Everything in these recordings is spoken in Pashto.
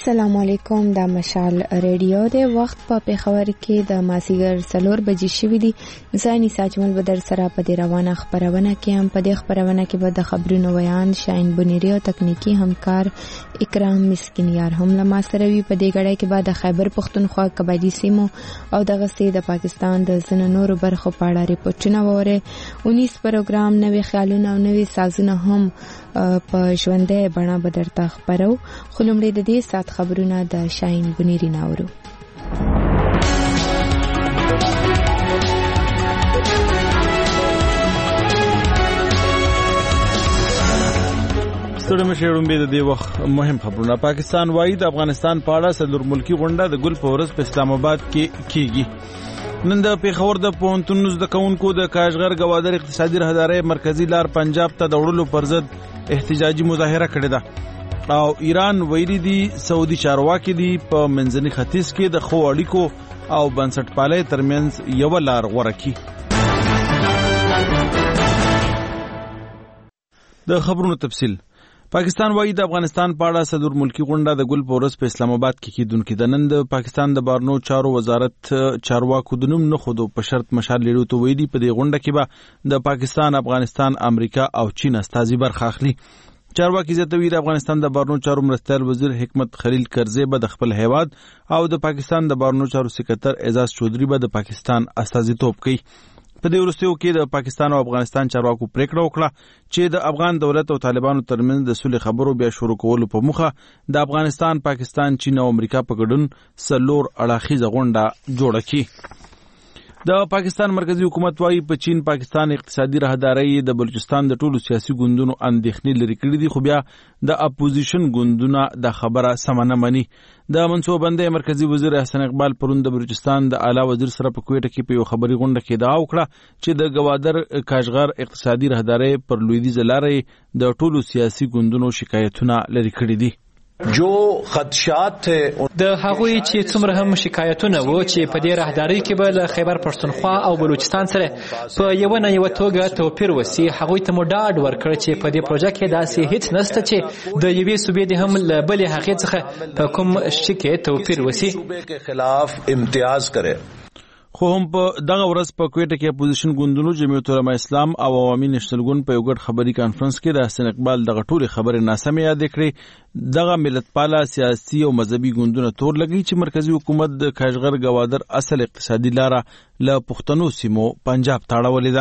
السلام علیکم. دا مشال ریډیو د وخت په پیښور کې د مازیګر 4 بجې شوې دي. زانی ساجمل بدر سره په دې روانه خبرونه کې هم په دې خبرونه کې به د خبرونو بیان شاین بنيري او تکنیکی همکار اکرام مسکینیار هم لما سره وی. په دې غړې کې به د خیبر پختونخوا قبایلی سیمو او دغه سي د پاکستان د زنانو برخو په اړه ریپورتونه وره. 19 پروګرام نوې خیالونه او نوې سازونه هم په ژوندې بڼه بدرته خبرو. خلمړې د دې سات خبرونه د شاین بنيري ناورو. ستړي مشرون به د دې وخت مهم خبرونه. پاکستان وايي د افغانستان په اړه صدر ملکی غونډه د ګل په ورځ په اسلام آباد کې کیږي. نن د پیښور د پوهنتون زده کوونکو د کاشغر گوادر اقتصادي راهدارۍ مرکزی لار پنجاب ته د وړلو پر ضد احتجاجي مظاهره کړې ده او ایران ویلي دي سعودي چارواکي دي په منځني ختیځ کې د خو اړیکو او بنسټپالۍ ترمنځ یو لار غوره کړي. د خبرونو تفصیل. پاکستان وايي د افغانستان په اړه صدر ملکی غونډه د ګل په ورځ په اسلام آباد کې کیدونکې ده. نن د پاکستان د بارنو چارو وزارت چارواکو د نوم نه خودو په شرط مشال لیدو ته ویلي په دې غونډه کې به د پاکستان، افغانستان، امریکا او چین استازي برخه اخلي. چارواکي زیاتوي د افغانستان د بارنو چارو مرستیال وزیر حکمت خلیل کرزی به د خپل هیواد او د پاکستان د بارنو چارو سکرټر اعزاز چودھری به د پاکستان استازیتوب کوي. په دې وروستیو کې د پاکستان او افغانستان چارواکو پریکړه وکړه چې د افغان دولت او طالبانو ترمنځ د صلح خبرو بیا شروع کولو په موخه د افغانستان، پاکستان، چین او امریکا په ګډون 4 اړخیزه غونډه جوړه کړي. د پاکستان مرکزی حکومت وايي په چین پاکستان اقتصادي راهدارۍ د بلوچستان د ټولو سیاسي ګوندونو اندېښنې لري کړې دي، خو بیا د اپوزیشن ګوندونه د خبره سمونه مني. د منصوببندۍ مرکزی وزیر احسن اقبال پرون د بلوچستان د اعلی وزیر سره په کوټه کې په یو خبري غونډه کې ادعا وکړه چې د گوادر کاشغر اقتصادي راهدارۍ پر لویدیځ لارې د ټولو سیاسي ګوندونو شکایتونه لري کړې دي. جو خدشات ته د هغوی چې څومره هم شکایتونه وو چې په دې راهدارۍ کې به له خیبر پښتونخوا او بلوچستان سره په یو نه یو توګه توپیر وسی، هغوی ته مو ډاډ ورکړ چې په دې پروژه کې داسې هیڅ نشته چې د یوې صوبې د هم له بلې هغې څخه په کوم شي کې توپیر وسی صوبې کې خلاف امتیاز کړي. خو هم په دغه ورځ په کوټه کې اپوزیشن ګوندونو جمعیت علماء اسلام او عوامي نېشنل ګوند په یو ګډ خبري کانفرنس کې د حسن اقبال دغه ټولې خبرې ناسمې یاد کړې. دغه ملت پاله سیاسي او مذهبي ګوندونه تور لګي چې مرکزی حکومت د کاشغر گوادر اصل اقتصادي لاره له پښتنو سیمو پنجاب ته اړولې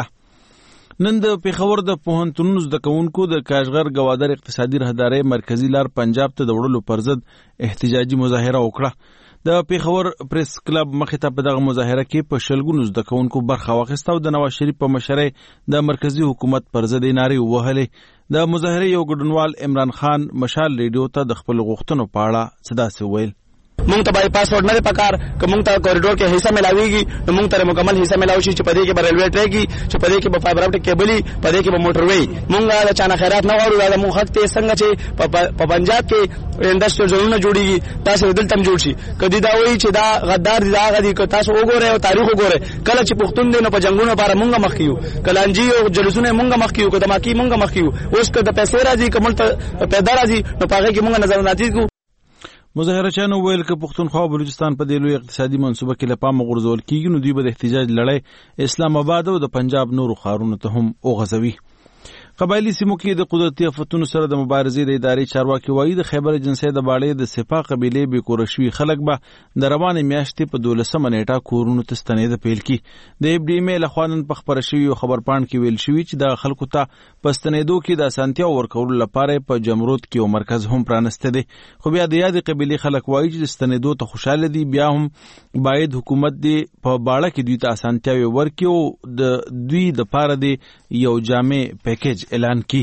ده. نن د پیښور د پوهنتون زده کوونکو د کاشغر گوادر اقتصادي راهدارۍ مرکزی لار پنجاب ته د وړلو پر ضد احتجاجي مظاهره وکړه. د پیښور پریس کلب مخې ته په دغه مظاهره کې په شلګونو زده کوونکو برخه واخیسته او د نواز شریف په مشرۍ د مرکزی حکومت پر ضد نارې ووهلې. د مظاهرې یو ګډونوال عمران خان مشال ریډیو ته د خپل غوښتنو په اړه څه داسې وویل. مونږ ته بای پاسورډ نه پکار که مونږ ته کوریډور کې حصہ ملاويږي نو مونږ ته مکمل حصہ ملاوي شي چې په دې کې به ریلوے ټریک چې په دې کې به فایبر اپټیک کیبلي په دې کې به موټر وی. مونږ د چانه خیرات نه غواړو دا مونږ حق ته څنګه چې په پنجاب کې انډستریل زونونه جوړیږي تاسو دلته جوړ شي. کدی دا وایي چې دا غدار دي دا غدي که تاسو وګورئ او تاریخ وګورئ کله چې پښتون دي نو په جنگونو لپاره مونږ مخ کیو، کلانجی او جلوسونه مونږ مخ کیو، که دماکی مونږ مخ کیو. اوس که د پیسې راځي کومل ته پیدا راځي نو پاغه کې مونږ نظر ناتیز کو. مظاهره چانو ویل که پښتونخوا او بلوچستان په دې لوی اقتصادي منصوبه کې له پامه غورځول کیږي نو دوی به د احتجاج لړۍ اسلام آباد او د پنجاب نورو ښارونو ته هم وغځوي. قبایلی سیمو کې د قدرتي آفتونو سره د مبارزې د ادارې چارواکي وایي د خیبر ایجنسۍ د باړې د سپاه قبیلې بې کوره شوي خلک به د روانې میاشتې په 12 نیټه کورونو ته ستنېده پیل کړي. د اف ډي ایم لخوا نن په خپره شوي یو خبرپاڼ کې ویل شوي چې د خلکو ته په ستنېدو کې د اسانتیا ورکولو لپاره په جمرود کې یو مرکز هم پرانسته دی. خو بیا د یادې قبیلې خلک وایي چې ستنېدو ته خوشاله دي، بیا هم باید حکومت دی په باړه کې دوی ته اسانتیاوې ورکړي او د دوی دپاره دی یو جامع پیکیج اعلان کی.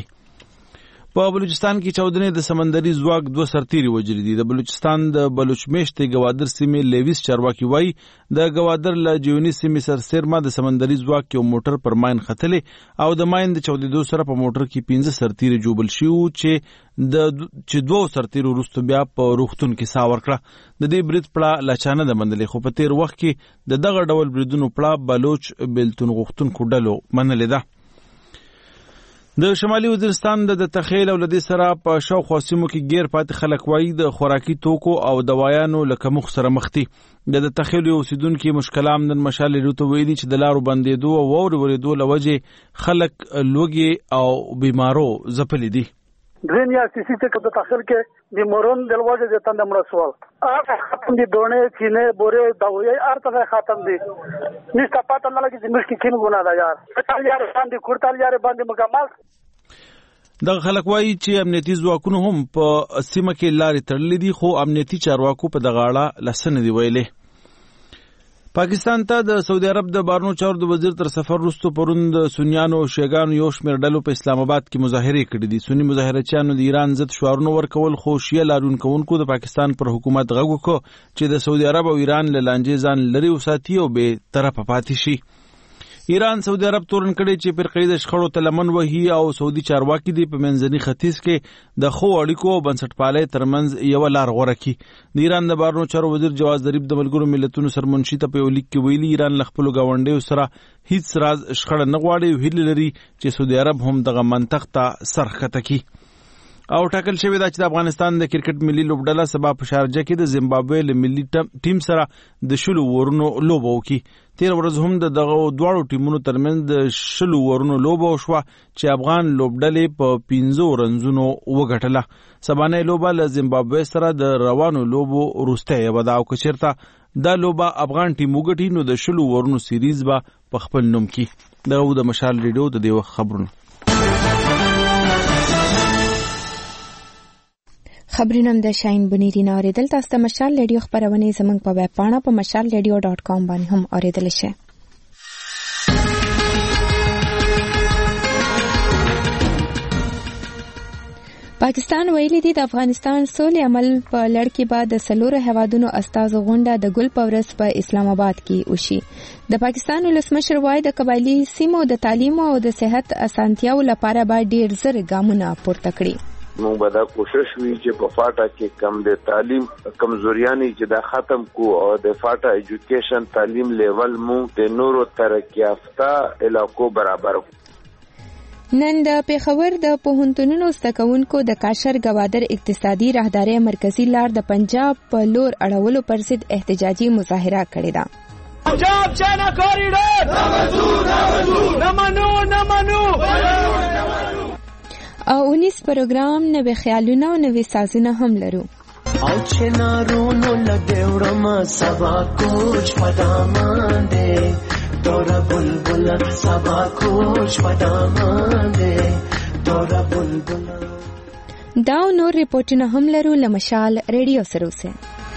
په بلوچستان کې چاودنې د سمندري ځواک 2 سرتیري وژلي دي. د بلوچستان د بلوچ میشتې گوادر سیمې لیویس چارواکي وایي د گوادر له جیونی سیمې سرسیرما د سمندري ځواک یو موټر پر ماین ختلې او د ماین د چاودېدو سره په موټر کې 15 سرتیري جوبل شوي چې 2 سرتیرو وروسته بیا په روغتون کې ساه ورکړه. د دې برید پړه لا چا نه ده منلې، خو په تیر وخت کې د دغه ډول بریدونو پړه بلوچ بیلتون غوښتونکو ډلو منلې ده. د شمالي وزیرستان د تخیل او لدې سره په شاوخوا سیمو کې غیر پاتې خلک وایي د خوراکي توکو او دوايانو لکه مخ سره مخ دي. د تخیل اوسیدونکو مشکلام نن مشال لري ویلي چې د لارو بندېدو او ورېدو لوجه خلک لوګي او بیمارو ځپلي دي. درین یا سیسی ته د تخیل کې د مورون د لوجه د تند مرسوال ختم دي دونه چینه بوره داوی ارته ختم دي نشته پاتہ نه لګي چې مشکل کیم ګنا ده یار ټال یار باندې کورتال یار باندې مکمل. د خلک وایي چې امنیتي ځواکونو هم په سیمه کې لارې تړلې دي خو امنیتي چارواکو په دغه اړه لسنه دی ویلي. پاکستان ته د سعودي عرب د بارنو چارو د وزیر تر سفر وروسته پرون د سنیانو او شیعاګانو یو شمېر ډلو په اسلام آباد کې مظاهرې کړې دي. سنی مظاهرچیانو د ایران ضد شعارونه ورکول خو شیعه لاریونکوونکو د پاکستان پر حکومت غږ وکړ چې د سعودي عرب او ایران له لانجې ځان لري وساتي او بې طرفه پاتې شي. ایران سعودي عرب تورن کړي چې فرقې د شخړو ته لمن وهي او سعودي چارواکي دي په منځني ختیځ کې د خو اړیکو او بنسټپالۍ ترمنځ یو لار غوره کړي. د ایران د بهرنیو چارو وزیر جواز ظریف د ملګرو ملتونو سرمنشي ته په یو لیک کې ویلي ایران له خپلو ګاونډیو سره هیڅ راز شخړه نه غواړي او هیله لري چې سعودي عرب هم دغه منطق ته سر ښکته کړي. او ټاکل شوی دا چې د افغانستان د کرکټ ملي لوبډله سبا په شارجه کې د زیمبابوې له ملي ټیم سره د 10 ورونو لوبه وکړي. تیر ورځ هم د دغه دواړو ټیمونو ترمنځ د 10 ورونو لوبه وشوه چې افغان لوبډلې په 15 رنزونو وګټله. سبانه لوبه له زیمبابوې سره د روانو لوبو وروسته ودا او کچرته دا لوبه افغان ټیم وګټي نو د 10 ورونو سیریز به په خپل نوم کې. دغه د مشال ریډیو د دیو خبرونه خبرونه د شاین بنيري نه اوریدل. تاسو د مشال ریډیو خبرونه زموږ په ویب پاڼه په mashalradio.com باندې هم اوریدل شئ. پاکستان ویلي دی د افغانستان سولې عمل په لړ کې بعد د سلورو هیوادونو استازو غونډه د ګل پورس په اسلام آباد کې وشي. د پاکستان ولسمشر وایي د قبایلی سیمو د تعلیم او د صحت اسانتیاو لپاره باید ډیر زر ګامونه پورته کړي. موږ به دا کوشش وی چې په فاټا کې کم د تعلیم کمزوریانی چې دا ختم کو او د فاټا ایجوکیشن تعلیم لیول موږ د نورو ترقی یافته علاقو برابر کو. نن د پیښور د پوهنتونونو زدهکوونکو د کاشر گوادر اقتصادي راهداري مرکزی لار د پنجاب په لور اړولو پر ضد احتجاجي مظاهره کړې ده. پنجاب چاینا کوریډور نمنو او 19 پروګرام نوې خیالونه او نوې سازونه هم لرو. او چې نارونو لګوړم سبا کوچ پدامان دې دورا بلبل سبا کوچ پدامان دې دورا بلبل. دا نور ریپورتونه هم لرو لمشال ریډیو سره اوسه.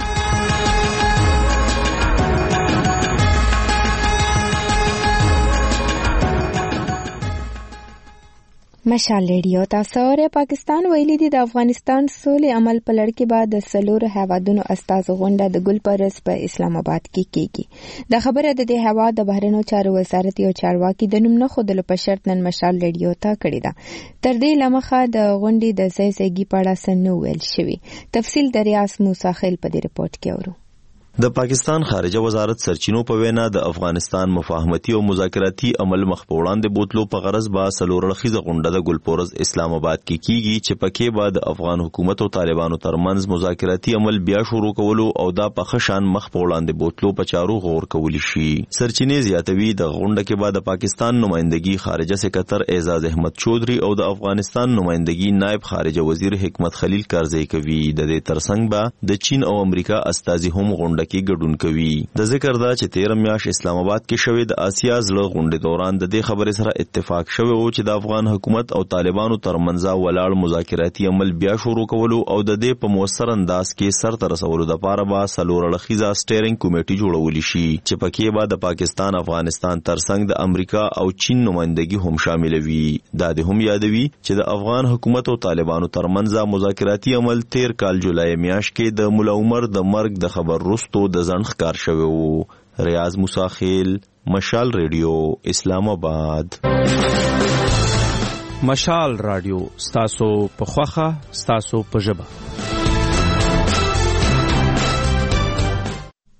مشال ریډیو تاسو اوره. پاکستان ویلي دی د افغانستان سولې عمل په لړ کې بعد د سلورو هیوادونو استازو غونډه د ګل پورس په اسلام آباد کې کیږي. د خبره د دې هیواد د بهرنیو چارو وزارت یو چارواکي د نوم نه خودلو په شرط نن مشال ریډیو ته کړی ده. تر دې لمخه د غونډې د ځای په اړه څه نه ویل شوی. تفصیل د ریاض موسی خیل په دې رپورت کې اورو. د پاکستان خارجه وزارت سرچینو په وینا د افغانستان مفاهمتي او مذاکراتي عمل مخ په وړاندې بوتلو په غرض با سلورلخیزه غونډه د ګلپورز اسلام آباد کې کیږي چې پکې بعد افغان حکومت او طالبانو ترمنځ مذاکراتي عمل بیا شروع کولو او دا په خشان مخ په وړاندې بوتلو په چارو غور کولی شي. سرچینې زیاتوي د غونډه کې بعد پاکستان نمائندګي خارجه سکرټر اعزاز احمد چودري او د افغانستان نمائندګي نائب خارجه وزیر حکمت خلیل کارزئی کوي. د دې ترڅنګ به د چین او امریکا استازي هم غونډه کې ګډون کوي. د ذکر دا چې 13 میاشت اسلام آباد کې شوې د آسیا زړه غونډې دوران د دې خبرې سره اتفاق شوی او چې د افغان حکومت او طالبانو ترمنځ ولاړ مذاکراتي عمل بیا شروع کولو او د دې په موثر انداز کې سر ته رسولو لپاره به سلورلخیزه سټیرینګ کمیټي جوړول شي چې پکې به د پاکستان افغانستان ترڅنګ د امریکا او چین نمائندګي هم شامل وي. دا د هم یادوي چې د افغان حکومت او طالبانو ترمنځ مذاکراتي عمل 13 کال جولای میاشت کې د مولا عمر د مرګ د خبر وروسته د ځنډ ښکار شوی وو. ریاض موسی خیل، مشال ریډیو، اسلام آباد. مشال رادیو ستاسو په خوخه ستاسو په ژبه.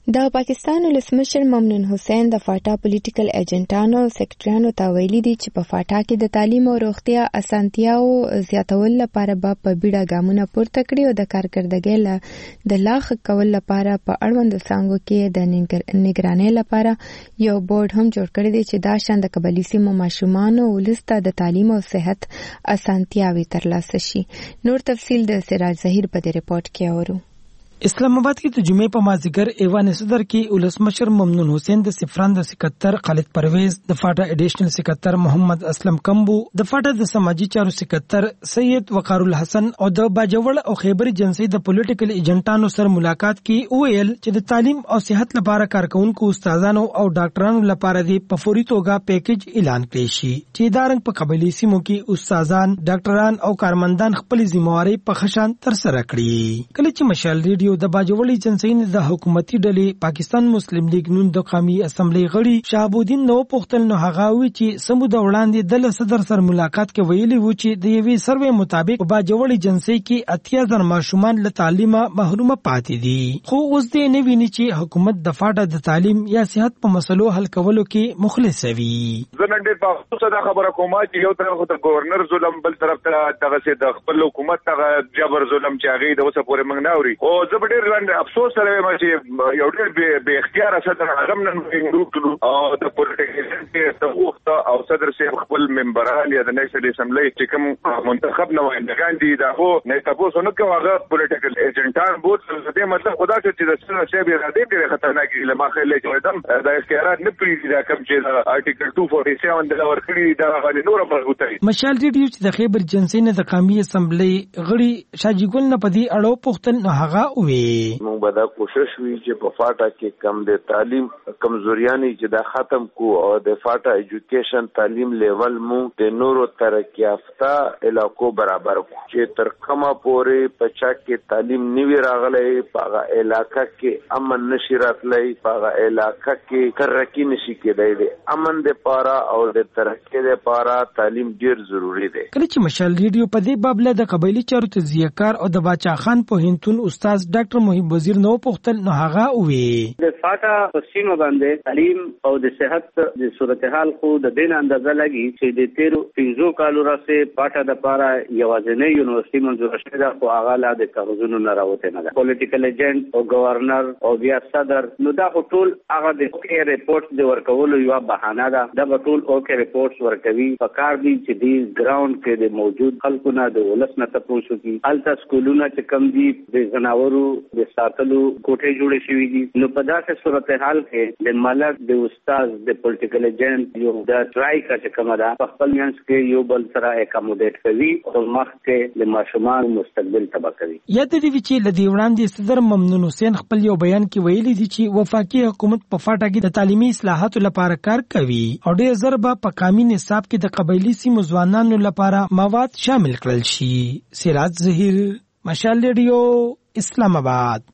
د پاکستان ولسمشر ممنون حسین د فاټا پولیټیکل ایجنټانو سیکریټریانو ته ویلي دي چې په فاټا کې د تعلیم او روغتیا اسانتیاو زیاتول لپاره به په بیړه ګامونه پورته کړي او د کارکردګۍ د لاخ کول لپاره په اړوندو څانګو کې د نگرانۍ لپاره یو بورډ هم جوړ کړی دی چې دا شان د قبایلي سیمو ماشومانو ولسته د تعلیم او صحت اسانتیاوي ترلاسه شي. نور تفصیل د سراج ظهیر په دې ریپورت کې اورو. اسلام آباد کې د جمعې په مازیګر ایوان صدر کې ولسمشر ممنون حسین د سفران د سکتر خالد پرویز، د فاټا ایډیشنل سکتر محمد اسلم کمبو، د فاټا د سماجی چارو سکتر سید وقار الحسن او د باجوړ او خیبر جنسي د پولیټیکل ایجنټانو سره ملاقات کې ویل چې د تعلیم او صحت لپاره کارکونکو استادانو او ډاکټرانو لپاره د په فوري توګه پیکیج اعلان کړي شي چې ادارنګ په قبایلي سیمو کې استادان، ډاکټران او کارمندان خپل ذمہواری په خشان تر سره کړي. کله چې مشال ریډیو د باجوړ جنسي د حکومتي ډلې پاکستان مسلم لیگ نون د قومي اسمبلی غړي شهابالدین نو پختل نو هغه وی چې سمو د وړاندې د صدر سره ملاقات کې ویلي و چې د یوې سروې مطابق په باجوړ جنسي کې 80,000 ماشومان له تعلیمه محروم پاتې دي. خو اوس دې نه ویني چې حکومت د فاټا د تعلیم یا صحت په مسلو حل کولو کې مخلص وي. زنن ډېر په خصوصا خبره کومه چې یو طرف ته گورنر ظلم، بل طرف ته دغه سي د خپل حکومت ته جبر ظلم چې هغه د اوسه پورې موږ نه اوري. او زبډیر افسوس سره ما چې یو ډېر به اختیار صدر اعظم نن موږ او د پولیټیکل ته او صدر صاحب خپل ممبران یا د نېشنل اسمبلی چې کوم منتخب نمائندگان دي دا هو نه تاسو نو کوم هغه پولیټیکل ایجنټان بوت دې مطلب خدا چې د صدر صاحب اراده ډېر خطرناک لمه خلې چې دم د اختیارات نه پریږدي دا کوم چې آرټیکل 247 د ورکړي دا غوښنه نور مرغوتای. مشال ریډیو چې د خیبر جنسي نه د قومي اسمبلی غړي شاجګل نه پدی اړو پختل نو هغه وی موږ به دا کوشش وی چې په فاټا کې کم د تعلیم کمزوریانی چې دا ختم کو او د فاټا ایجوکیشن تعلیم لیول موږ د نورو ترقی یافته علاقو برابر کو چې تر کومه پورې پچا کې تعلیم نیوی راغلی په علاقہ کې امن نشی راتلی په علاقہ کې ترقی نشي کېدای. دی امن د پاره او د ترقی د پاره تعلیم ډیر ضروری دی. کله چې مشال ریډیو په دې باب له د قبایلی چارو تجزیه‌کار او د باچا خان په هنتون استاد ډاکټر محب وزیر نو پختل نو هغه وی د فاټا په سیمه باندې تعلیم او د صحت د صورتحال خو د دین اندازه لګي چې د 13 کالو راځي فاټا د پاره یوازینی یونیورسيټي منځور شوه دا خو هغه لا د کاغذونو نه راوته نه ده. پولیټیکل ایجنټ او گورنر او بیا صدر نو دا ټول هغه د اوکي ریپورټ د ورکولو یو بهانه ده. دا ټول اوکي ریپورټس ورکوي په کار دي چې دی ګراوند کې د موجود خلکو نه د ولس نه تاسو کی الته سکولونه چې کم دي د زناورو د ساتلو کوټې جوړې شوې دي. نو په داسې صورتحال کې د ملک د استاد د پولیټیکل ایجنټ یو د ټرای کچ کومه ده په خپل منځ کې یو بل سره اکاموډیټ کوي او مخ کې د ماشومان مستقبل تبا کوي. یاد دی چې لدی وړاندې صدر ممنون حسین خپل یو بیان کې ویلي دي چې وفاقي حکومت په فاټا کې د تعلیمي اصلاحاتو لپاره کار کوي او ډېر ضربه په قانوني نصاب کې د قبایلی سیمو ځوانانو لپاره مواد شامل کړل شي. سراج ظهیر، مشال ریډیو، اسلام آباد.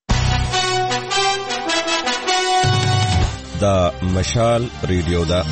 دا مشال ریډیو دا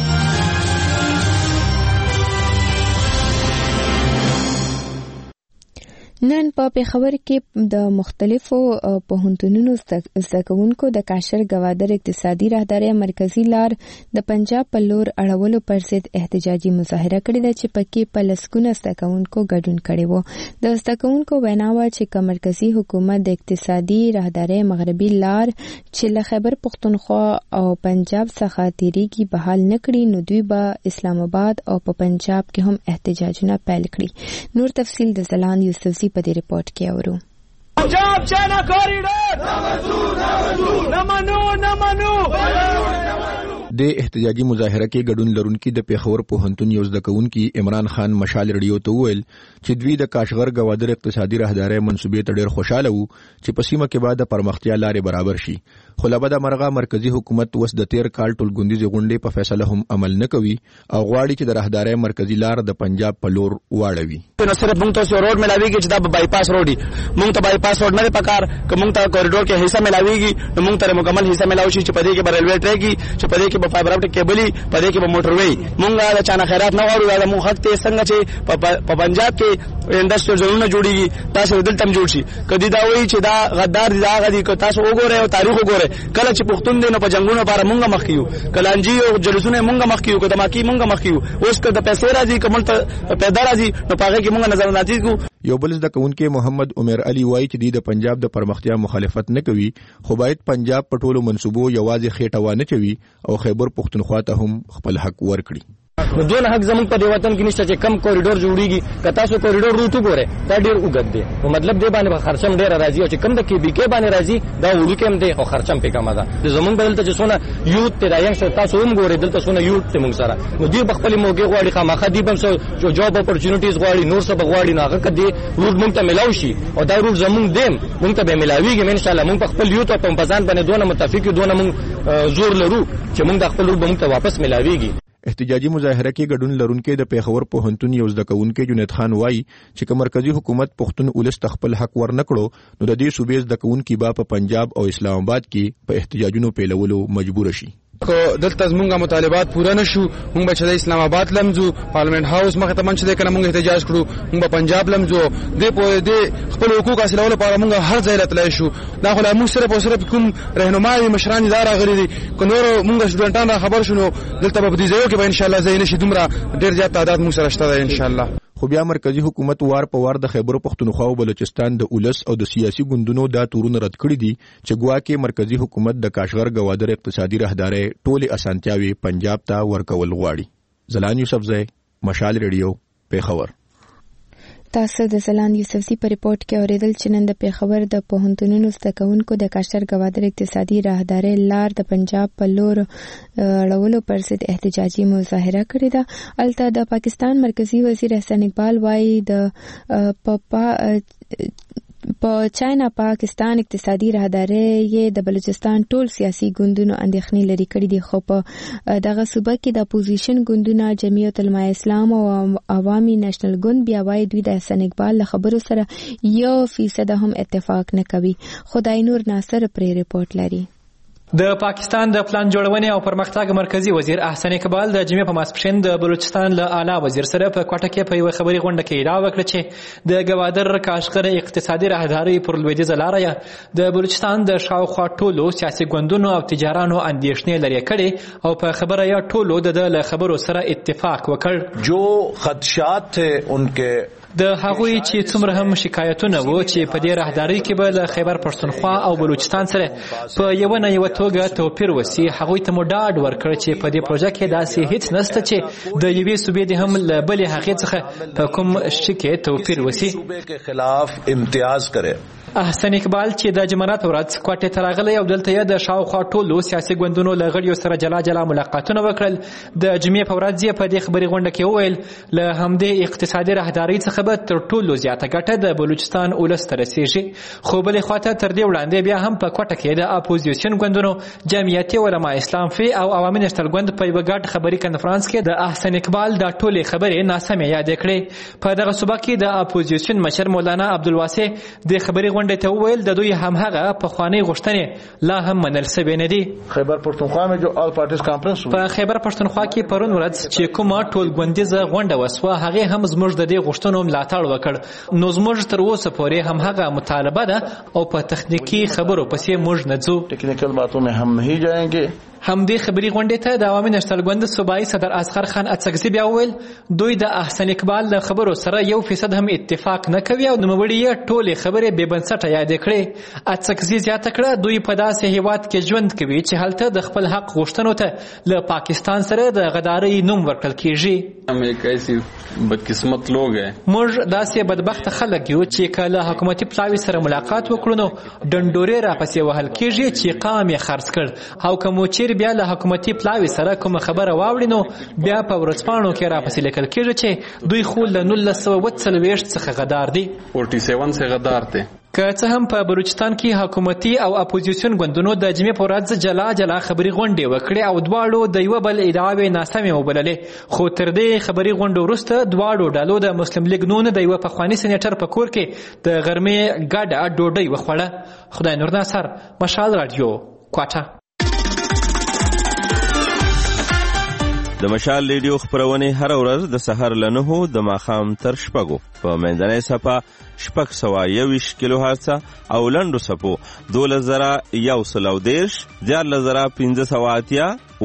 نن په پیښور کې د مختلفو پوهنتونونو زده کوونکو د کاشر گوادر اقتصادي راهداري مرکزی لار د پنجاب په لور اړولو پر ضد احتجاجي مظاهره کړې ده چې پکې په لسګونه زده کوونکو ګډون کړی و. د زده کوونکو وینا وه چې مرکزی حکومت د اقتصادي راهداري مغربي لار چې له خیبر پختونخوا او پنجاب څخه تیریږي بحال نه کړي نو دوی به اسلام آباد او په پنجاب کې هم احتجاجونه پیل کړي. نور تفصیل د زلان یوسفزي په دې ریپورت کې اورو. پنجاب چینا کوریډور نه منو د احتجاجي مظاهره کې ګډون لرونکي د پیښور پوهنتون یو زده کوونکي عمران خان مشال ریډیو ته وویل چې دوی د کاشغر گوادر اقتصادي راهداري منسوبې ته ډېر خوشاله وو چې په سیمه کې بعد پرمختیا لارې برابر شي. خو لبد مرغه مرکزی حکومت وس د 13 کال ټولګوندیز غونډې په فیصله هم عمل نه کوي او غواړي چې د راهداري مرکزی لار د پنجاب په لور واړوي. نو صرف موږ ته روډ ملاويږي چې دا بای پاس روډي موږ ته بای پاس روډ نه پکار که موږ ته کوریډور کې حصہ ملاويږي نو موږ ته مکمل حصہ ملاوي شي چې په دې کې ریلوي ټریک چې په دې کې په فایبر اپټیک کیبل په دې کې په موټر وی موږ دا چانه خیرات نه غواړو دا موږ حق ته څنګه چې په پنجاب کې انډستریل زونونه جوړیږي تاسو دلته هم جوړ شي کدی دا وایي چې دا غدار دي دا غدي که تاسو وګورئ او تاریخ وګورئ کله چې پښتون دی نو په جنگونو لپاره مونږه مخ کیو کلانجی او جلوسونه مونږه مخ کیو کته ماکی مونږه مخ کیو اوس که د پیسې راځي کومل ته پیدا راځي نو پاګه کې مونږه نظر اندازي کو. یو بل د کونکو محمد عمر علي وایي چې د پنجاب د پرمختیا مخالفت نه کوي خو باید پنجاب په ټولو منصوبو یوازې خېټه وانه چوي او خیبر پښتونخوا ته هم خپل حق ورکړي. نو دون حق زمون په وطن کې نشته چې کم کوریډور جوړیږي کتا سو کوریډور روټ وګوره دا ډیر وګد دی نو مطلب دی باندې خرچم ډیر راځي او چې کم د کې بي کې باندې راځي دا وړو کې هم دی او خرچم په کم ده زمون بدلته چې سونه یوت ته رایم شو تاسو هم ګوره دلته سونه یوت ته موږ سره نو دی په خپل موګه غواړي خامخا دی بم سو جوب اپورچونټیز غواړي نور څه غواړي نو هغه کدي روټ موږ ته ملاوي شي او دا روټ زمون دیم موږ ته به ملاويږي ان شاء الله موږ په خپل یوت او په پزان باندې دونه متفق یو دونه موږ زور لرو چې موږ د خپل روټ موږ ته واپس ملاويږي. احتجاجی مظاهره کې ګډون لرونکو د پیښور پوهنتون یو زده کوونکو جنید خان وایي چې مرکزی حکومت پښتون ولس خپل حق ورنکړو نو د دې صوبې زده کوونکو په پنجاب او اسلام آباد کې په احتجاجونو پیلولو مجبور شي. کو دلته زمونږه مطالبات پوره نشو موږ به چې اسلام آباد لمزو پارلیمنت هاوس مخه ته منځ کنه موږ احتجاج کړو موږ په پنجاب لمزو د خپل حقوق حاصلولو لپاره موږ هر ځای راتلای شو دا خو موږ سره په سره کوم رهنمایي مشران اداره غړي دي کو نور موږ سټوډنټان را خبر شونو دلته په دې ځای کې به ان شاء الله زین شي دومره ډیر زیات تعداد موږ سره شته ان شاء الله. خو بیا مرکزی حکومت وار په وار د خیبر پښتونخوا او بلوچستان د اولس او د سیاسي ګوندونو دا تورونه رد کړی دي چې ګواکې مرکزی حکومت د کاشغر گوادر اقتصادي راهداري ټولې اسانتیاوي پنجاب ته ورکول غواړي. زلان یوسفزئی مشال ریډیو پیښور. تاسو د زلان یوسفزئی په ریپورت کې اوریدل چې نن د پیښور د پوهنتونونو زده کوونکو د کاشغر گوادر اقتصادي راهداري لار د پنجاب په لور اړولو پر ضد احتجاجي مظاهره کړې ده. البته د پاکستان مرکزی وزیر احسان اقبال وایي د په چاینا پاکستان اقتصادي راهداري یې د بلوچستان ټول سیاسي ګوندونو اندېښنې لري کړې دي خو په دغه صوبه کې د اپوزیشن ګوندونه جمعیت العلماء اسلام او عوامي نېشنل ګوند بیا وایي دوی د احسان اقبال له خبرو سره 1% هم اتفاق نه کوي. خدای نور ناصر پرې ریپورت لري. د پاکستان د پلان جوړونې او پرمختګ مرکزی وزیر احسان اقبال د جمعې په ماسپښین د بلوچستان له اعلی وزیر سره په کوټه کې په یو خبري غونډه کې ادعا وکړه چې د گوادر کاشغر اقتصادي راهداري پر لویدیځه لارې د بلوچستان د شاوخوا ټولو سیاسي ګوندونو او تجارانو اندېښنې لري کړي او په خبره یا ټولو د خبرو سره اتفاق وکړ. جو خدشات تھے انکے د هغوی چې څومره هم شکایتونه وو چې په دې راهداري کې به له خیبر پښتونخوا او بلوچستان سره په یو نه یو توګه توپیر وسی هغوی ته مو ډاډ ورکړ چې په دې پروژه کې داسې هیڅ نشته چې د یوې صوبې د هم له بلې هغې څخه په کوم شي کې توپیر وسی صوبې کې خلاف امتیاز کرے. احسان اقبال چې د جمعرات ورځ کوټې ته راغلی او دلته یې د شاوخوا ټولو سیاسي ګوندونو له غړیو سره جلا جلا ملاقاتونه وکړل. د جمعې په ورځ یې په دې خبري غونډه کې وویل له همدې اقتصادي راهداري څخه به تر ټولو زیاته ګټه د بلوچستان ولس ته رسیږي. خو بلې خواته تر دې وړاندې بیا هم په کوټه کې د اپوزیشن ګوندونو جمعیت علماء اسلام فی او عوامي نېشنل ګوند په یو ګډ خبري کنفرانس کې د احسان اقبال د ټولې خبرې ناسمې یادې کړې. په دغه صوبه کې د اپوزیشن مشر مولانا عبدالواسع د خبري غونډې ته وویل د دوی هم هغه پخوانۍ غوښتنې لا هم منل شوې نه دي. خیبر پښتونخوا میں جو آل پارټیز کانفرنس په خیبر پښتونخوا کې پرون ورځ چې کومه ټول ګوندیزه غونډه وسوه هغه هم زموږ د دې غوښتنو ملاتړ وکړ. نو زموږ تر اوسه پورې هم هغه مطالبه ده او په تخنیکی خبرو پسې موږ نه ځو. ټیکنیکل باتوں میں ہم نہیں جائیں گے. همدې خبري غونډې ته د عوامي نېشنل ګوند صوبایي صدر اصغر خان اڅکزي بیا وویل دوی د احسان اقبال له خبرو سره 1% هم اتفاق نه کوي او نوموړي یې ټولې خبرې بې بنسټه یادې کړې. اڅکزي زیاته کړه دوی په داسې هیواد کې ژوند کوي چې هلته د خپل حق غوښتنو ته له پاکستان سره د غدارۍ نوم ورکړل کیږي. हम एक ऐसी بدقسمت लोग हैं موږ داسې بدبخت خلک یو چې کله حکومتي پلاوي سره ملاقات وکړو نو ډنډورې راپسې وهل کیږي چې قام یې خرڅ کړ او کوم چې بیا له حکومتي پلاوي سره کوم خبره واوړي نو بیا په ورځپاڼو کې راپسې لیکل کیږي چې دوی خو له 1940 څخه غدار دي 47 سے غدار دي. که څه هم په بلوچستان کې حکومتي او اپوزیشن ګوندونو د جمعې په ورځ جلا جلا خبري غونډې وکړې او دواړو د یو بل ادعاوې ناسمې وبللې. خو تر دې خبري غونډو وروسته دواړو ډلو د مسلم لیگ نون د یو پخواني سېنیټر په کور کې د غرمې ګډه ډوډۍ وخوړه. خدای نور ناصر مشال رادیو کوټه. د مشال ریډیو خبرونه هر ورځ د سحر له 9 د ماښام تر 6 په منځنۍ صفه 621 کیلو هرتز او لنډو صفو 2110 14580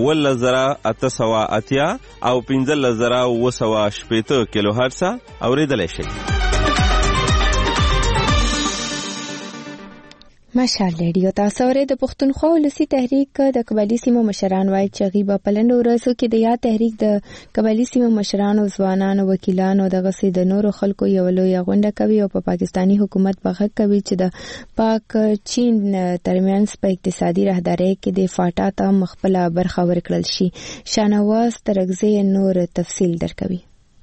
11880 او 15980 کیلو هرتز اوریدلای شي. مشال ریډیو تاسو اورئ. د پښتونخوا ولسی تحریک د قبایلی سیمو مشران وایي چې غیبه پلند ورسو کې د یا تحریک د قبایلی سیمو مشرانو ځوانانو وکیلانو دغه سي د نورو خلکو یو لوی غونډه کوي او په پاکستانی حکومت بغه کوي چې د پاک چین ترمنځ په اقتصادي راهداري کې د فاټا ته مخبله برخه ورکړل شي. شانواز ترغزي نور تفصیل درکوي.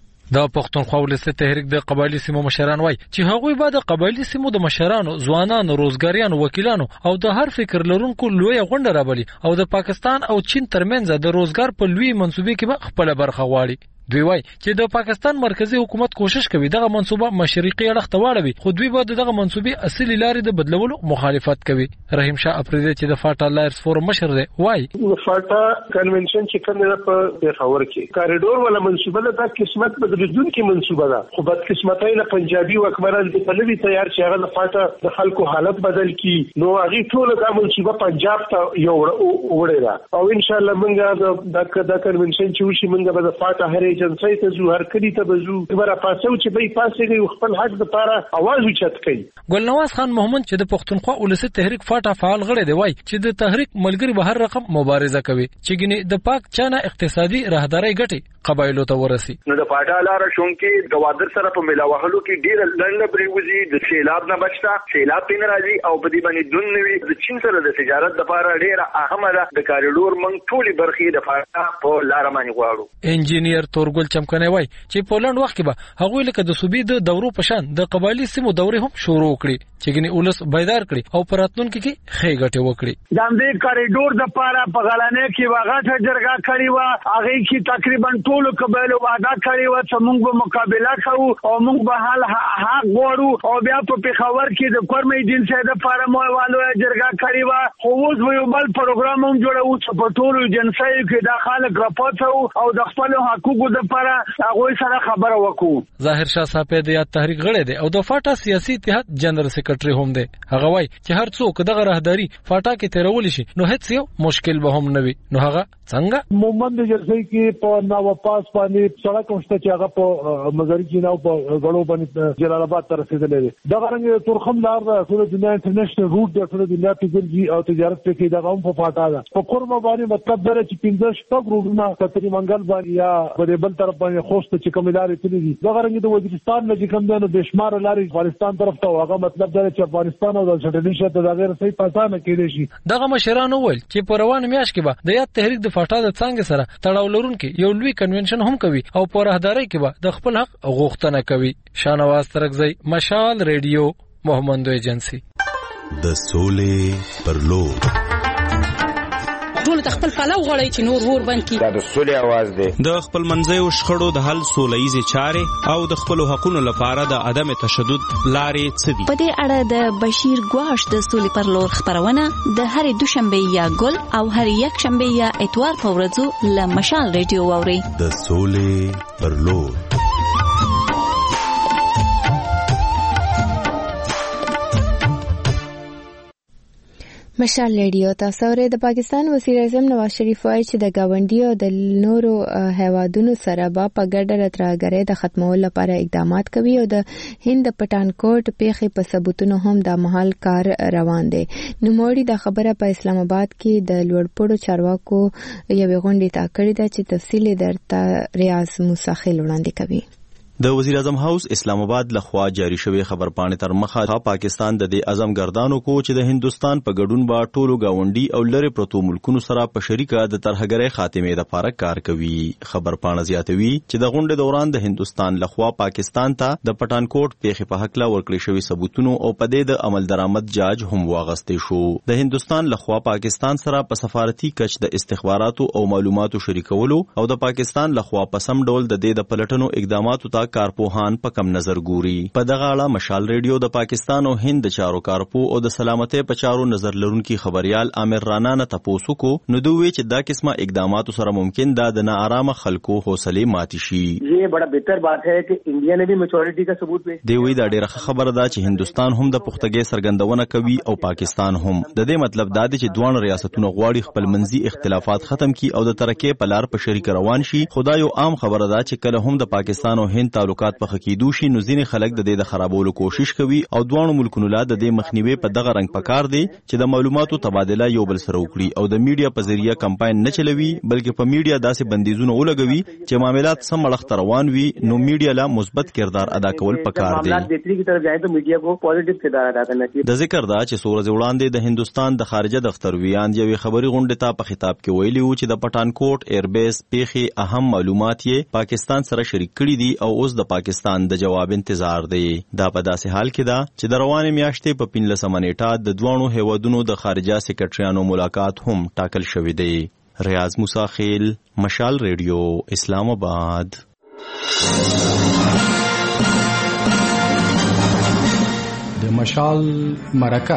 د پښتونخوا ولسی تحریک د قبایلی سیمو مشران وایي چې هغوی به د قبایلی سیمو د مشرانو، ځوانانو، روزګاریانو، وکیلانو او د هر فکر لرونکو لوی غونډه راوړي او د پاکستان او چین ترمنځ د روزګار په لوی منصوبې کې به خپل برخه واړي. دوی وایي چې د پاکستان مرکزی حکومت کوشش کوي دغه منصوبه مشرقي اړخ ته واړوي، خو دوی به دغه منصوبې اصلي لارې د بدلولو مخالفت کوي. رحیم شاه افریدی چې د فاټا لایرز فورم مشر دی وایي فاټا کنونشن چې کوم نه په پیښور کې کاریډور ولا منصوبه ده قسمت بدلون کې منصوبه ده، خو بد قسمتۍ له پنجابي حکمران د پلوي تیار چې هغه د فاټا د خلکو حالت بدل کی نو هغه ټول د منصوبه پنجاب ته یو وړي دا او ان شاء الله موږ د کنونشن چې وشي موږ به د فاټا هر ایجنسی ته زو هر کلی ته بزو خبره پاسو چې به پاسېږي خپل حق لپاره आवाज وچت کوي. ګلنواز خان محمد چې د پښتونخوا ولسی تحریک فاټا فعال غړی دی وایي چې د تحریک ملګری به هر رقم مبارزه کوي چې ګنې د پاک چانه اقتصادي راهداري ګټي قبایلو ته ورسي. نو د فاټا لار شون کې گوادر سره په ملاوهلو کې ډیر لنډ بریوزي د سیلاب نه بچتا سیلاب پین راځي او په دې باندې دون نوي د چین سره د تجارت لپاره ډیر اهمه ده. د کاریډور منګ ټولي برخې د فاټا په لار باندې غواړو. انجینیر تورګل چمکنه وایي چې په لند وخت کې به هغه لکه د صوبې د دورو پشان د قبایلی سیمو دورې هم شروع کړي چې ګنې ولس بیدار کړي او پراتلونکو کې خې ګټه وکړي. د دې کاریډور د لپاره په غلانه کې واغه جرګه کړي و هغه کې تقریبا ټول قبایلو وعده کړي و چې موږ به مقابله کوو او موږ به حل حق غواړو او بیا په پیښور کې د کورمې جنسي د لپاره مو والو جرګه کړي و خو اوس یو بل پروګرام هم جوړو چې په ټول جنسي کې د خلک راپاتو او د خپل حقوقو د لپاره هغه سره خبره وکړو. ظاهر شاه صاحب د تحریک غړی دی او د فاټا سیاسي اتحاد جنرال سیکریټری هم دی. هغه وایي چې هر څوک دغه راهداري فاټا کې تیرول شي نو هیڅ یو مشکل به هم نه وي. نو هغه څنګه مومند جرسي کې په ناو پاس باندې سړک مشته چې هغه په مزاري جناو په غړو باندې جلال آباد ته رسیدلې ده. دغه رنګ تورخم لار د ټول دنیا انټرنیشنل روټ د ټول دنیا پیګلجی او تجارت په کې دغه هم په فاټا ده. په کورما باندې مطلب دا چې 15 شپږ روټونه کتري منګل باندې یا په بل طرف باندې خوست چې کوم لارې تللي دي. دغه رنګ د وزیرستان نه کوم دنه بشمار لارې افغانستان طرف ته هغه مطلب دا چې افغانستان او د سټډیشن د غیر صحیح پاتانه کېدې شي. دغه مشرانو ویل چې په روان میاشت کې به د یاد تحریک د فاټا د څنګه سره تړاو لرونکي یو لوی کنونشن هم کوي او په راهداري کې به د خپل حق غوښتنه کوي. شانواز ترغزي مشال ریډیو محمد ایجنسی د سولې پر لور ټول خپل پلو غړی چې نور ور بند کی. دا د سولې आवाज دی. د خپل منځیو شخړو د حل سولهیزې چارې او د خپل حقوقو لپاره د عدم تشدد لارې څه دي. په دې اړه د بشیر ګواش د سولې پر لور خبرونه د هر دوشنبه یا ګل او هر یک شنبه یا اتوار په ورځو له مشال ریډیو واوري. د سولې پر لور مشال ریډیو تاسو اورئ. د پاکستان وزیر اعظم نواز شریف وایي چې د گاونډیو د نورو هیوادونو سره په ګډه ترهګرۍ د ختمولو لپاره اقدامات کوي او د هند پټانکوټ پیښې په ثبوتونو هم د مهال کار روان دی. نوموړي دا خبره په اسلام آباد کې د لوړپوړو چارواکو یوې غونډې ته کړې ده چې تفصیل درته ریاض موسی وړاندې کوي. د وزیر اعظم هاوس اسلام آباد لخوا جاری شوی خبر پاڼې تر مخه پاکستان د دې عزم ګردانو کو چې د هندستان په ګډون با ټولو گاونډي او لری پروتو ملکونو سره په شریکه د ترهګرۍ خاتمې لپاره کار کوي. خبر پاڼه زیاتوي چې د غونډې دوران د هندستان لخوا پاکستان ته د پټانکوټ پیښې په حق لا ورکړې شوی ثبوتونو او په دې د عمل درآمد جاج هم واغستې شو. د هندستان لخوا پاکستان سره په سفارتي کچ د استخباراتو او معلوماتو شریکولو او د پاکستان لخوا په سم ډول د دې د پلټنو اقداماتو ته کارپوهان په کم نظر ګوري. په دغه اړه مشال ریډیو د پاکستان او هند د چارو کارپو او د سلامتۍ په چارو نظر لرونکي خبريال عامر رانا نه تاسو کو نو دوی چې دا قسمه اقدامات سره ممکن ده د ناارامه خلکو حوصله ماتي شي. یہ بڑا بہتر بات ہے کہ انڈیا نے بھی میچورٹی کا ثبوت پیش دی وی دا ډیره خبره ده چې هندستان هم د پختګۍ سرګندونه کوي او پاکستان هم. د دې مطلب دا دی چې دوه ریاستونه غواړي خپل منځي اختلافات ختم کړي او د ترقۍ په لار په شریک روان شي. خدای یو عام خبره ده چې کله هم د پاکستان او هند تعلقات په خکېدو شي نو ځینې خلک د دې د خرابولو کوشش کوي او دوه ملکونو لا د دې مخنیوي په دغه رنګ پکار دی چې د معلوماتو تبادله یو بل سره وکړي او د میډیا په ذریعہ کمپاین نه چلوي بلکې په میډیا داسې بندیزونه ولګوي چې معاملات سم مړخ روان وي. نو میډیا لا مثبت کردار ادا کول پکار دی. بهتري کی طرف جائیں تو میڈیا کو پوزیټیو کردار ادا کرنا چاہیے. د ذکر دا چې سورج وړاندې د هندستان د خارجه دفتر ویان یوې خبري غونډې ته په خطاب کې ویلي و چې د پټانکوټ ایربیس پیخي اهم معلومات یې پاکستان سره شریک کړي دي او اوس د پاکستان د جواب انتظار دی. دا په داسې حال کې ده چې د روانې میاشتې په 15 نیټه د دوه هیوادونو د خارجه سکرټریانو ملاقات هم ټاکل شوی دی. ریاض موسی خیل، مشال ریډیو، اسلام آباد. د مشال مرکه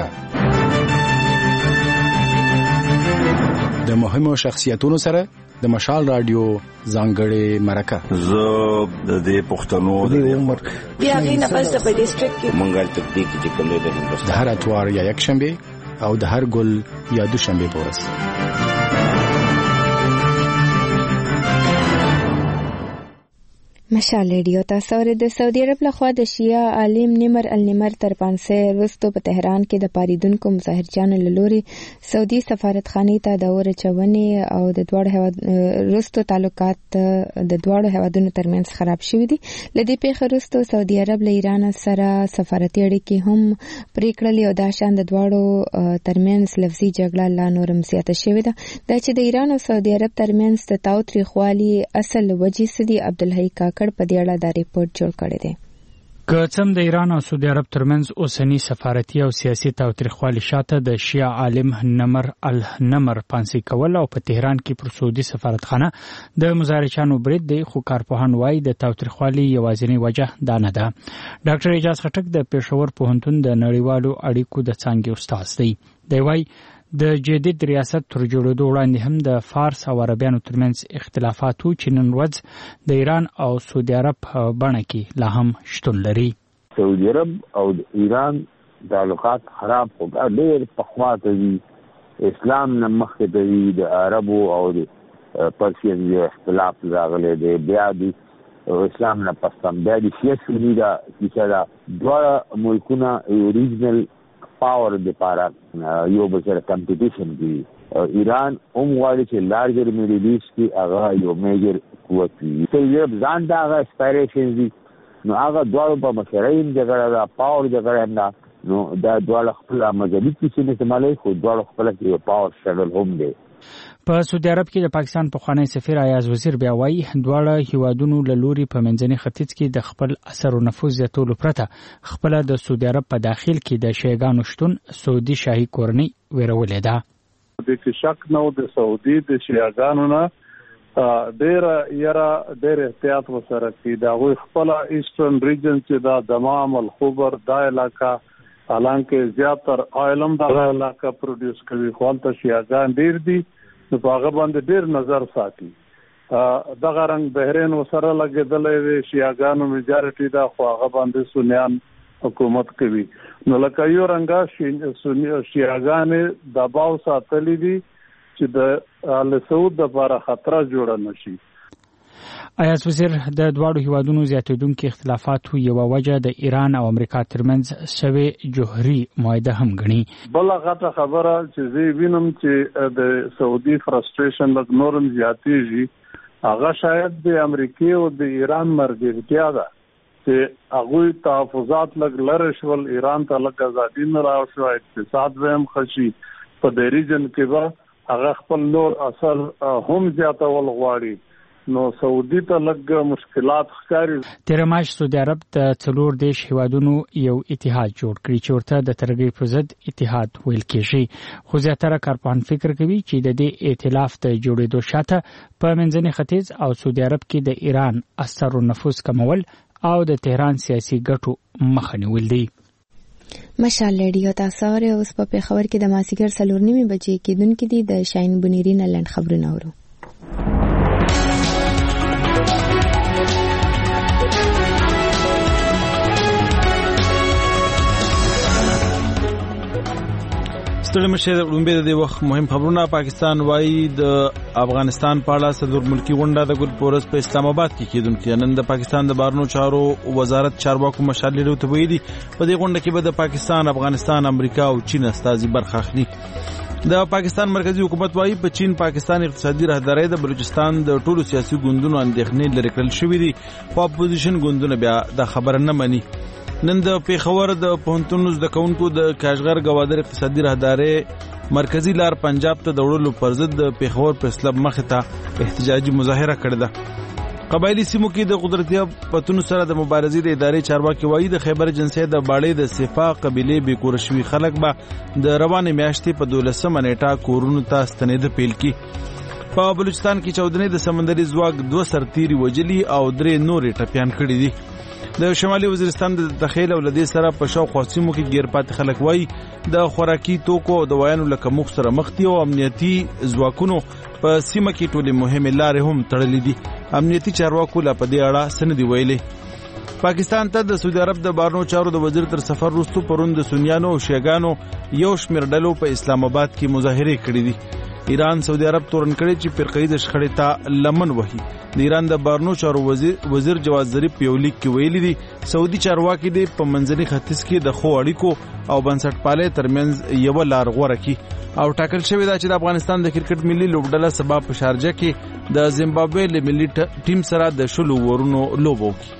د مهمو شخصیتونو سره د مشال رادیو ځانګړې مرکه. زه د دې پښتنو د عمر بیا غي نه پس په ډیسټریکټ کې مونږه تطبیق چې کوم د هندوستان د هر اتوار یا یک شنبه او د هر ګل یا دوشنبه په ورځ. مشال ریډیو تاسو د سعودي عرب لخوا د شیعه عالم نمر النمر تر 500 وروسته په تهران کې د پاریدونکو مظاهرچیانو له لوري سعودي سفارتخانې ته د ورچونې او د دوه هیواد وروسته تعلقات د دوه هیوادونو ترمنځ خراب شوي دي. لدې پیښې وروسته سعودي عرب له ایران سره سفارتي اړیکې هم پرې کړلې او دا شان د دوه ترمنځ لفظي جګړه لا نورم زیاته شوې ده. دا چې د ایران او سعودي عرب ترمنځ د تاوتریخوالي اصل وجې څه دي، عبدالحی کاکړ په دې اړه دا ریپورت جوړ کړی دی. که څم د ایران او سعودي عرب ترمنځ اوسنی سفارتي او سیاسي تاوتریخوالي شاته د شیعه عالم نمر النمر پانسي کول او په تهران کې پر سعودي سفارتخانه د مظاهرچیانو برید دی، خو کارپوهان وایي د تاوتریخوالي یوازینی وجه دا نه ده. ډاکټر اعجاز خټک د پېښور پوهنتون د نړیوالو اړیکو د څانګې استاد دی. دی وایي د جدید ریاست تر جوړېدو وړاندې هم د فارس او عربیانو ترمنځ اختلافات وو چې نن ورځ د ایران او سعودي عرب په بڼه کې لا هم شتون لري. سعودي عرب او ایران تعلقات خراب خو ډېر پخوا ته دي، اسلام نه مخکې ته دي، د عربو او د پرسیان یو اختلاف راغلی دی، بیا د اسلام نه پس هم بیا د شیعه سني دا کیسه ده. دواړه ملکونه ریجنل پاور د پاره یو بل سره کمپټیشن کوي. ایران هم غواړي چې لارجر میډل ایسټ کې هغه یو میجر قوت وي. سعودي عرب ځان ته هغه اسپایریشن دي، نو هغه دواړو په مشرعین جګړه ده، پاور جګړه ده. نو دا دواړه خپل مذهبي کیسې استعمالوي، خو دواړو خپل یو پاور شډل هم دی. په سعودي عرب کې د پاکستان پخوانی سفیر ایاز وزیر بیا وایي دواړه هیوادونو له لوري په منځني ختیځ کې د خپل اثر او نفوذ زیاتولو پرته خپل د سعودي عرب په داخل کې د شیعاګانو شتون سعودي شاهي کورنۍ ویرولې ده. د شک نو د سعودي د شیعاګانو نه ډېر احتیاط وسره کوي. دا غوي خپل ایسټرن ریجن چې دا دمام الخبر دا علاقہ حالانکه زیاتر عالم دا علاقہ پروډوس کوي، خو ته شیعاګان ډېر دي، نو په هغه باندې ډېر نظر ساتي. دغه رنګ بحرین وسره لګېدلې وي، شیعاګانو میجارټي دا، خو هغه باندې سنیان حکومت کوي. نو لکه یو رنګه شیعاګانې دباو ساتلې دي چې د ال سعود لپاره خطر جوړ نشي. ایاز وزیر د دواړو هیوادونو زیاتېدونکي اختلافاتو یوه وجه د ایران او امریکا ترمنځ شوې جوهري معاهده هم ګڼي. بله غټه خبره چې زه وینم چې د سعودي فرستریشن لږ نورم زیاتېږي، هغه شاید د امریکې او د ایران مرګرتیا ده چې هغوی تحفظات لږ لرې شول، ایران ته لږ ازادي نه راوشوه، اقتصاد به هم ښه شي. په دې ریجن کې به هغه خپل نور اثر هم زیاتول غواړي، نو سعودي ته لږ مشکلات ښکاري. تیر ماش سعودي عرب د 4 دیش هیوادونو یو اتحاد جوړ کړی چې ورته د ترغیب پر ضد اتحاد ویل کېږي، خو زیاتره کارپوهان فکر کوي چې د دې ائتلاف د جوړېدو شاته په منځني ختیځ او سعودي عرب کې د ایران اثر او نفوذ کمول او د تهران سیاسي ګټو مخه نیول دي. مشال ریډیو تاسو اورئ. اوس په پېښور کې د مازدیګر 4:30 بجې کېدونکې دي د شاهین بنيري نه لنډ خبرونه اورو. ستړي مشه د لومبه د وخت مهم خبرونه. پاکستان وایي د افغانستان په اړه صدور ملکی غونډه د ګل پورس په اسلام آباد کې کېدونکې. نن د پاکستان د بهرنیو چارو وزارت چارواکو مشال لیدو ته ویلي په دې غونډه کې به د پاکستان، افغانستان، امریکا او چین استازي برخه اخلي. د پاکستان مرکزی حکومت وایي په چین پاکستان اقتصادي راهداري د بلوچستان د ټولو سیاسي ګوندونو اندېښنې لرې کړل شوې دي. په اپوزیشن ګوندونه بیا د خبره نه مني. نن د پېښور د پوهنتون زده کوونکو د کاشغر گوادر اقتصادي راهداري مرکزی لار پنجاب ته د وړلو پر ضد د پېښور پریس کلب مخې ته احتجاجي مظاهره کړې ده. قبایلی سیمو کې د قدرتي پتونو سره د مبارزې د ادارې چارواکي وایي د خیبر جنسي د باړې د صفا قبيله به کور شوي خلک به د روانې میاشتې په 12 نیټه کورونو ته ستنېده پیل کی. په بلوچستان کې چودنې د سمندري ځواک 2 سرتیري وجلي او 3 نورې ټپيان کړي دي. د شمالي وزیرستان د تخیل او لدې سره په شاوخوا سیمو کې غیر پاتې خلک وایي د خوراکي توکو او دوايانو لکه مخ سره مخ دي او امنیتي ځواکونو په سیمه کې ټولې مهمه لارې هم تړلې دي. امنیتي چارواکو لا په دې اړه سند دی ویلي. پاکستان ته د سعودي عرب د بهرنیو چارو د وزیر تر سفر وروسته پرون د سنیانو او شیعاګانو یو شمېر ډلو په اسلام آباد کې مظاهره کړې دي. ایران سعودي عرب تورن کړي چې فرقې د شخړې ته لمن وهي. د ایران د بهرنیو چارو وزیر جواد ظریف په یو لیک کې ویلي دي سعودي چارواکي د په منځني ختیځ کې د خو اړیکو او بنسټپالۍ ترمنځ یو لار غوره کړي او ټاکل شوی دا چې د افغانستان د کرکټ ملي لوبډله سبا په شارجه کې د زیمبابوې له ملي ټیم سره د شلو ورونو لوبو کوي.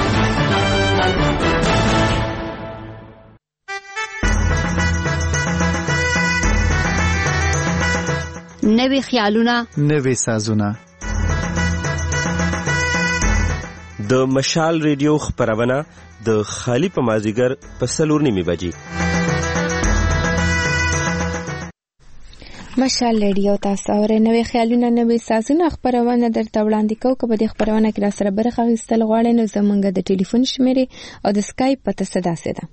نوې خیالونه، نوې سازونه. د مشال ریډیو خبرونه د خالی په مازیګر په 4:30 بجې. مشال ریډیو تاسو اورئ. نوې خیالونه، نوې سازونه خبرونه درته وړاندې کوو. که په دې خبرونه کې راسره برخه اخیستل غواړئ نو زموږ د ټلیفون شمیرې او د سکایپ پته داسې ده.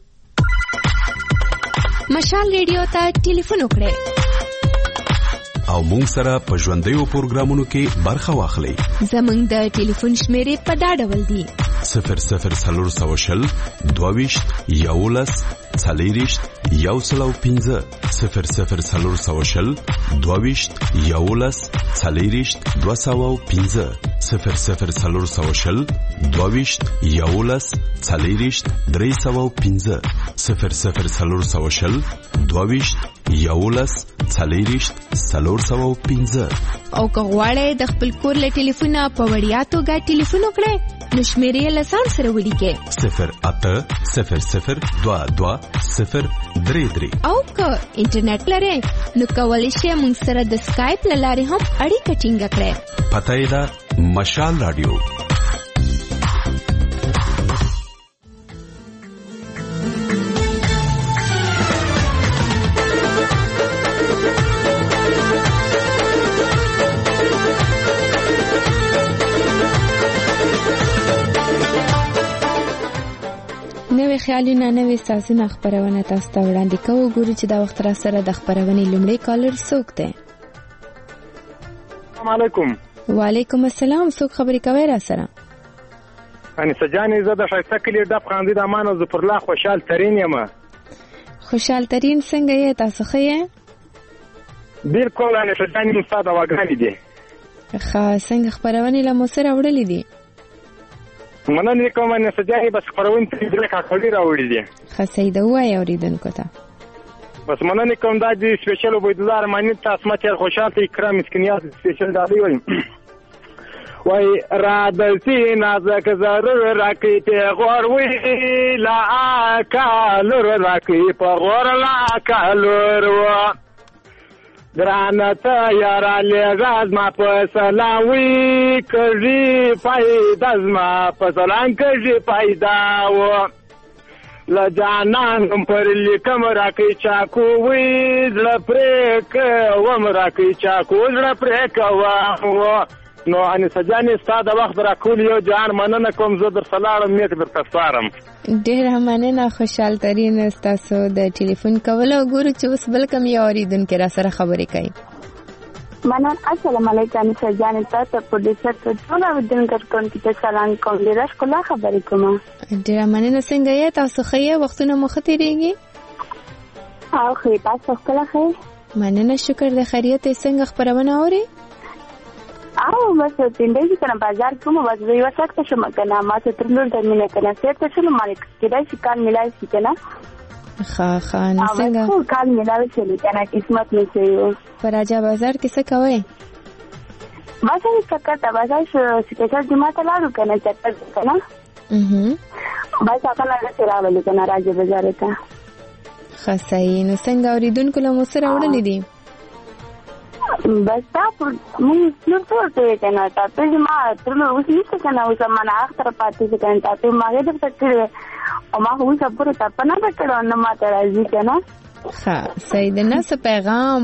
مشال ریډیو ته ټلیفون وکړئ او مونږ سره په ژوندیو پروګرامونو کې برخه واخلئ. زموږ د ټلیفون شمیرې په دا ډول دي: 0040 22 11 40 105 0040 22 11 40 205 0040 22 11 40 305 0040 22 11 40 405. او که غواړئ د خپل کور له ټلیفونه په وړیا توګه ټلیفون وکړئ نو شمیرې له ځان سره ولیکئ 0800 22 033. او که انټرنیټ لرئ نو کولی شئ موږ سره د سکایپ له لارې هم اړیکه ټینګه کړئ. پته یې ده مشال رادیو. نوې خیالونه، نوې سازونه خبرونه تاسو ته وړاندې کوو. ګورو چې دا وخت را سره د خبرونې لومړی کالر څوک دی. السلام علیکم. وعلیکم السلام. څوک خبرې کوي را سره؟ انیسه جانې زه د ښایسته کلي ډب خاندي د امان او ظفرالله خوشحال ترین یم. خوشحال ترین څنګه یې؟ تاسو ښه یې؟ بالکل انیسه جانې ستا دواګانې دي. ښه، څنګه خبرونې له مو سره وړلې دي؟ مننه کوم انیسه جانې بس خبرونه ته درې کاکړي راوړي دي. ښه صحیح ده، ووایه اوریدونکو ته. بس مننه کوم دا د سپیشل عبیدالله رحماني ته اسمت خوشحال ته اکرام مسکینیات سپیشل ډالۍ وایم. وای را دلسی نازک ضرور راکی پیغور وی لا کالور راکی پیغور لا کالور و درانتا یارا لیغاز ما پسلاوی کجی پایداز ما پسلان کجی پایداو لجانان پر لیکم راکی چاکووی زلپریک وم راکی چاکو زلپریک وم نو انیسه جانې ستا د وخت راکول یو جهان مننه کوم زه درته لاړم نیک درته سپارم. ډېره مننه خوشحال ترین ستاسو د ټلیفون کولو. ګورو چې اوس بل کوم یو اورېدونکی را سره خبرې کوي. مننه. السلام علیکم انیسه جانې تاسو پروډوسر ته ټول اورېدونکو ته سلام کوم. ډېره ښکلا خبرې کوم. ډېره مننه. څنګه یې تاسو ښه یې؟ وختونه مو ښه تېرېږي؟ او ښه تاسو ښکلا ښه؟ مننه شکر د خیریت. څنګه خپرونه اوري؟ او بس تندې کنه بازار کوم بس یو وخت شم کنه ما ته ترلور درمینه کنه څه شنو مالک کېدای شي کال ملای شي کنه. خان څنګه کال ملای شي کنه قسمت مې شي. پراجا بازار کې څه کوي؟ ما څه کړه بازار سپیشل جمعه ته لاړو کنه چټل کنه. بس هغه نه راغلی کنه راځي بازار ته. خاصای نو څنګه اوریدونکو له مو سره وړلې دي؟ بس تا مونږ نو څه کنه تاسو ما ترلو اوس نشته کنه اوس ما نه اختر پاتې کنه تاسو ما دې په تکړه او ما هو صبر ته پنه پکړو نو ما ته راځي کنه. ها سیدنا څه پیغام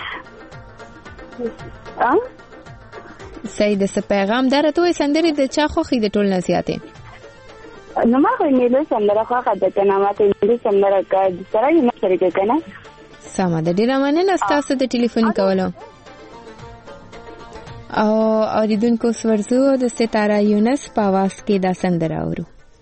سید څه پیغام درته وي سندري د چا خوخي د ټول نصيحته نو ما خو نه له سندره خو خدای ته نه ماته دې سندره کا سره یې نه شریک کنه. سمه ده. ډیره مننه ستاسو د ټلیفون کولو. او اوریدونکو سورزو د ستاره یونس په आवाज کې دا سندره اورو.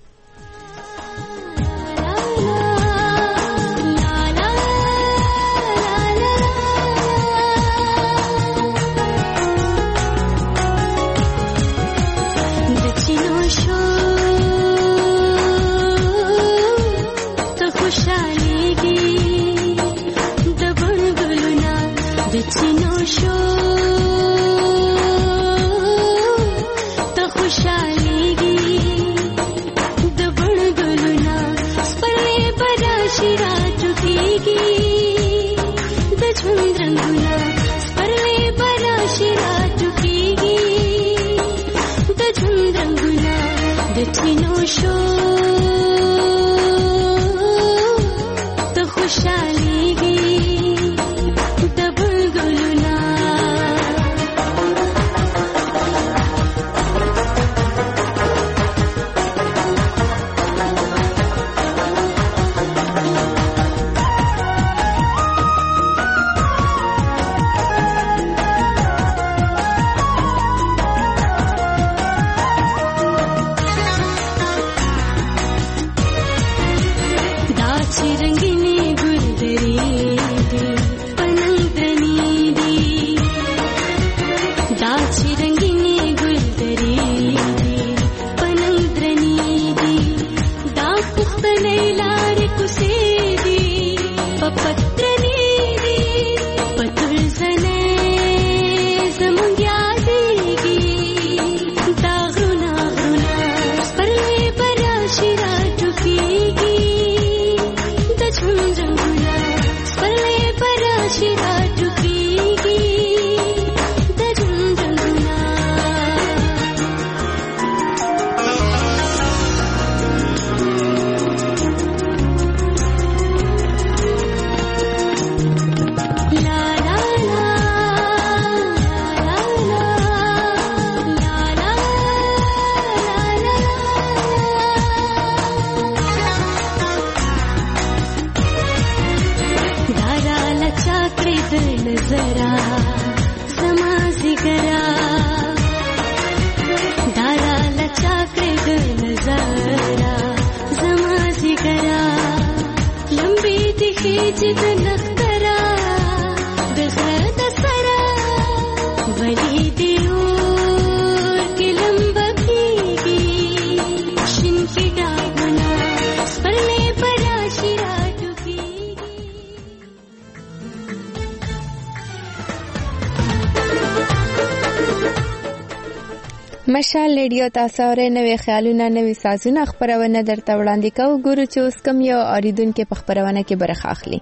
مشال ریډیو تاسو اورئ نوې خیالونه نوې سازونه خبرونه درته وړاندې کوو. ګورو چې اوس کوم یو اوریدونکو په خبرونه کې برخه اخلي.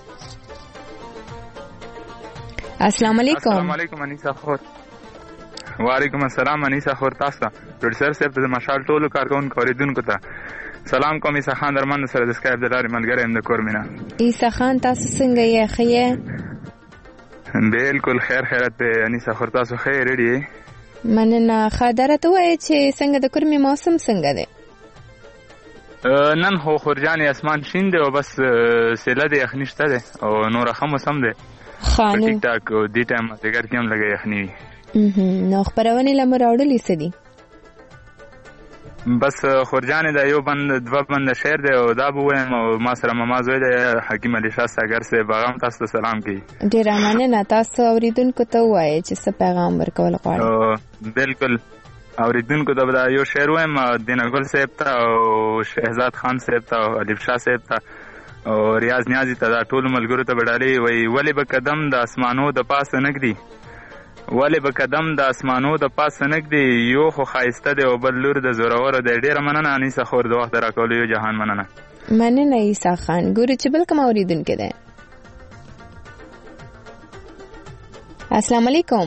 السلام علیکم. السلام علیکم انیسا خور. وعلیکم السلام انیسا خور. تاسو پروډوسر صاحب د مشال ټولو کارکونکو اوریدونکو ته سلام کوم. عیسی خان درمند سره د اسکایپ د لارې ملګری ام د کورمینا. عیسی خان تاسو څنګه یې؟ ښه یې؟ بالکل خیر خیرت په انیسا خور. تاسو خیر ریډي؟ مننه. خادره ته وایي چې څنګه د کورمې موسم څنګه دی؟ نن خو خورجانې اسمان شین دی او بس سیله د یخني شته دی او نور ښه موسم دی. خانو ټیک ټاک دې ټایم مازدیګر کې هم لږه یخني وي. نو خپرونې له مو راوړلې څه دي؟ بس خورجانې دا یو بند 2 بند شعر دی او دا به ووایم او ما سره ماما زوی دی حکیم علي شاه ساګر صاحب هغه هم تاسو ته سلام کوي. ډېره مننه. تاسو اورېدونکو ته ووایئ چې څه پیغام ورکول غواړئ. بلکل اوریدونکو ته دا یو شعر وایم دینه ګل صاحب ته او شهزاد خان صاحب ته او ادیب شاه صاحب ته او ریاض نیازي ته دا ټول ملګرو ته بډالي وای ولې به قدم د اسمانو د پاسه نګدي ولې به قدم د اسمانو د پاسه نګدي یو خو خایسته دی او بل لور د زورور دی. ډیره مننه انیسه خور د وخت راکولو یو جهان مننه. مننه عیسی خان. ګورو چې بل کوم اوریدونکو دی. السلام علیکم.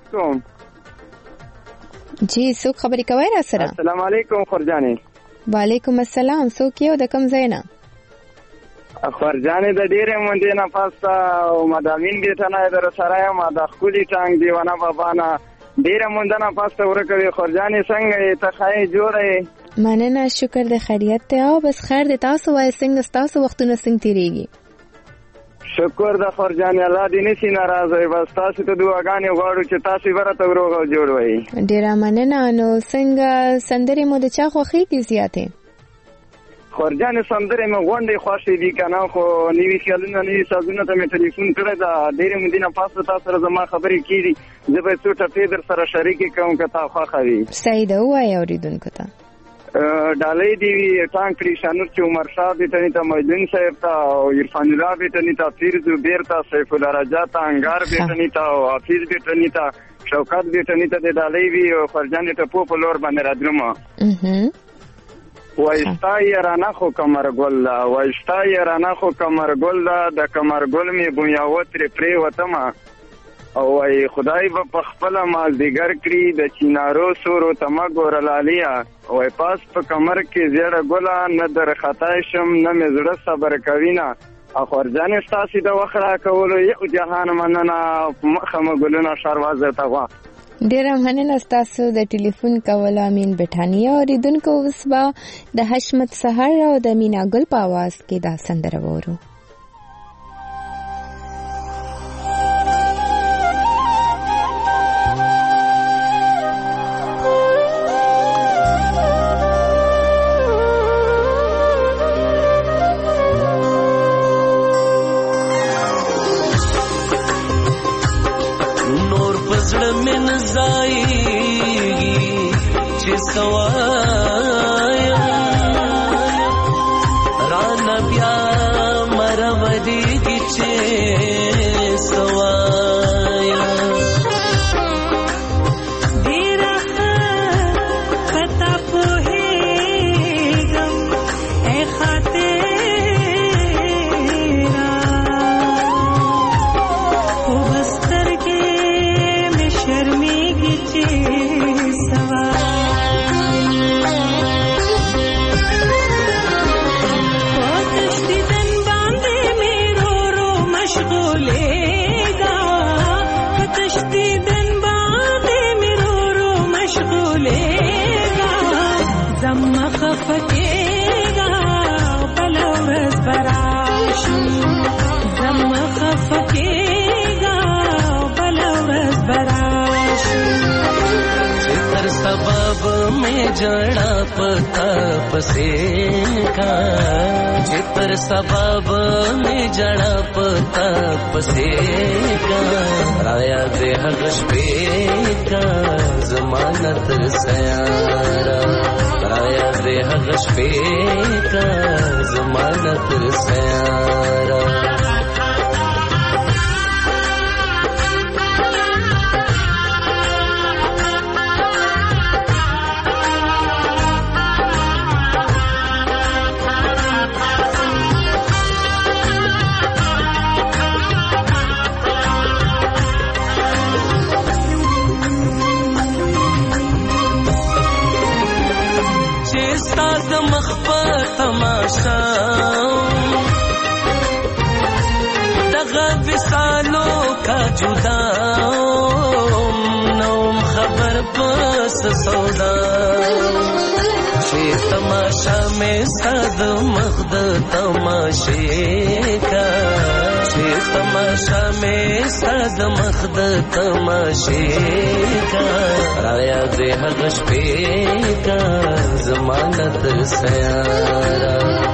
جی څوک خبرې کوي را سره؟ السلام علیکم خورجانې. وعلیکم السلام. څوک یو د کوم ځای نه؟ خورجانې د ډېرې مودې نه پاسته او مدامین بیټه نه در سره یم د ښکلي ټانګ دیوانه بابا نه ډېره مونده نه پاسته ورکه وي. خورجانې څنګه یې ته ښه یې جوړه یې؟ مننه شکر د خیریت دی او بس خیر دی. تاسو وایئ څنګه ستاسو وختونه څنګه تېرېږي؟ شکر د خورجانې الله دې نشي ناراضه وي. بس تاسو ته دعاګانې غواړو چې تاسو به راته روغ او جوړ وئ. ډېره مننه. نو څنګه سندرې مو د چا خوښېږي زیاتې؟ خورجانې سندرې مې غونډې خوښې دي که نه خو نوي خیالونه نوي سازونه ته مې ټلیفون کړی ده. ډېرې مودې نه پاسته تا سره زما خبرې کېدي. زه به څو ټپې در سره شریکې کوم که تا خوښه وي. صحیح ده ووایئ اورېدونکو ته. ډالۍ دې وي ټانګ کړي شانور چې عمر شاه بیټني ته مجدین صاحب ته او عرفان الله بیټني ته پیر زبیر ته سیف الله رجا ته انګار بیټني ته او حافظ بیټني ته شوکت بیټني ته ډالۍ وي او خورجانې ټپو په لور باندې رادرمه وایستا یارانه خو کمر ګل دا وایستا یارانه خو کمر ګل دا د کمر ګل می بویاوت پرې وتما او ای خدای به په خپل مازدیګر کړی د چینارو سورو تما ګورلالیا او پاس په کمر کې زیړه ګلا نه در خطای شم نه مزړه صبر کوینا اخورجانې ستاسو د وخرا کولو یو جهان مننه مخمه ګلونه شروازه تا وا. ډیره مننه ستاسو د ټلیفون کولو. امین بټانیه اوریدونکو اوس به د حشمت سحر او د مینا ګل په आवाज کې دا سندره وورو. जड़ा पता पसे का जितर सबब में जड़ा पता पसे का राया दे हगश पे का जमानत सयारा राया दे हगश पे का जमानत सयारा दगा विसालों का जुदा नौम خبر پس سودا چې تماشا میں صد مخد تماشے کا چې تماشا میں صد مخد تماشے کا رایا دې هغه شپې کا ضمانت سیارا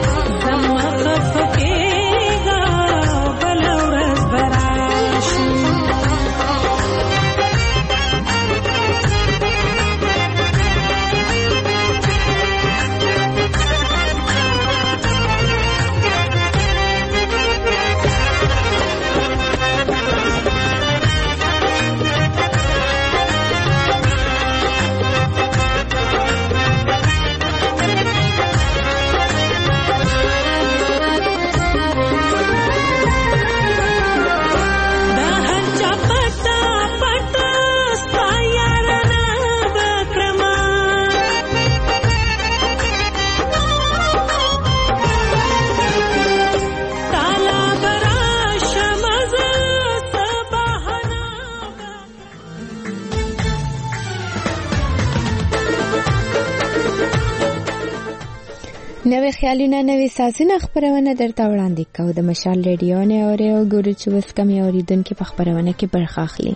نوې خیالونه نوې سازونه خبرونه درته وړاندې کوو د مشال ریډیو نه اوري او ګورو چې اوس کوم اوریدونکو په خبرونه کې برخه اخلي.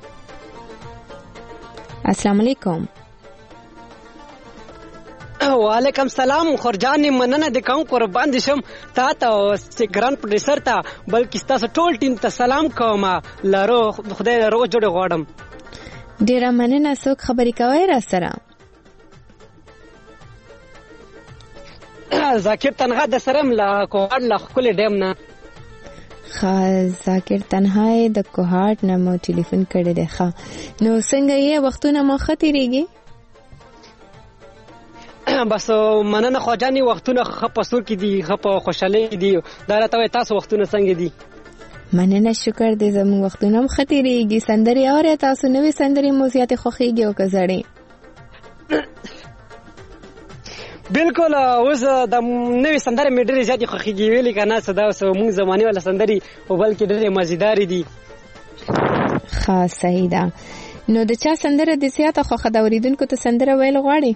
السلام علیکم. وعلیکم سلام. خورجان مننه د کوم قربان دي شم تا ته چې ګران پروډوسر ته بلکې تاسو ټول ټیم ته سلام کوم. لارو خدای روغ جوړ غواړم. ډیره مننه. څوک خبرې کوي را سره؟ ذاکر تنها د سرم لا کوهاټ لا خپل ډیم نه. ذاکر تنها د کوهاټ نه مو ټلیفون کړی دی. نو څنګه یې وختونه مو خطرېږي؟ بس مننه خواجانی وختونه خپسور کې دي خپ خوشاله دي. دا راته تاسو وختونه څنګه دي؟ مننه شکر دې زموږ وختونه خطرېږي. سندري اورئ تاسو نوې سندري مو زیاتې خوښيږي او کزړې؟ بالکل. اوس د نوې سندرې مې ډېرې زیاتې خوښېږي ویلې که نه څه دا اوس مونږ زمانې والا سندرې او بلکې ډېرې مزیدارې دي. ښه صحیح ده. نو د چا سندره د زیاته خوښه ده؟ اورېدونکو ته سندره ویل غواړې؟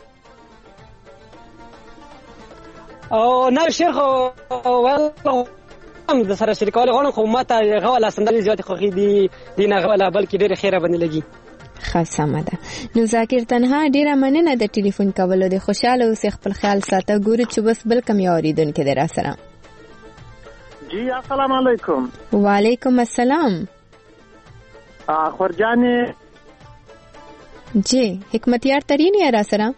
او نوی شعر خو ویل هم د سره شریکول غواړم خو ما ته هغه والا سندرې زیاتې خوښې دي دي نه هغه والا بلکې ډېرې ښې راباندې لګي. سمه ده. نو ذاکر تنها ډیره مننه د ټلیفون کولو. د خوشاله اوسې خپل خیال ساته. ګورو چې بس بل کم یو اوریدونکو دی را سره. جی السلام علیکم. وعلیکم السلام. خورجانې جی حکمتیار ترین یا را سره؟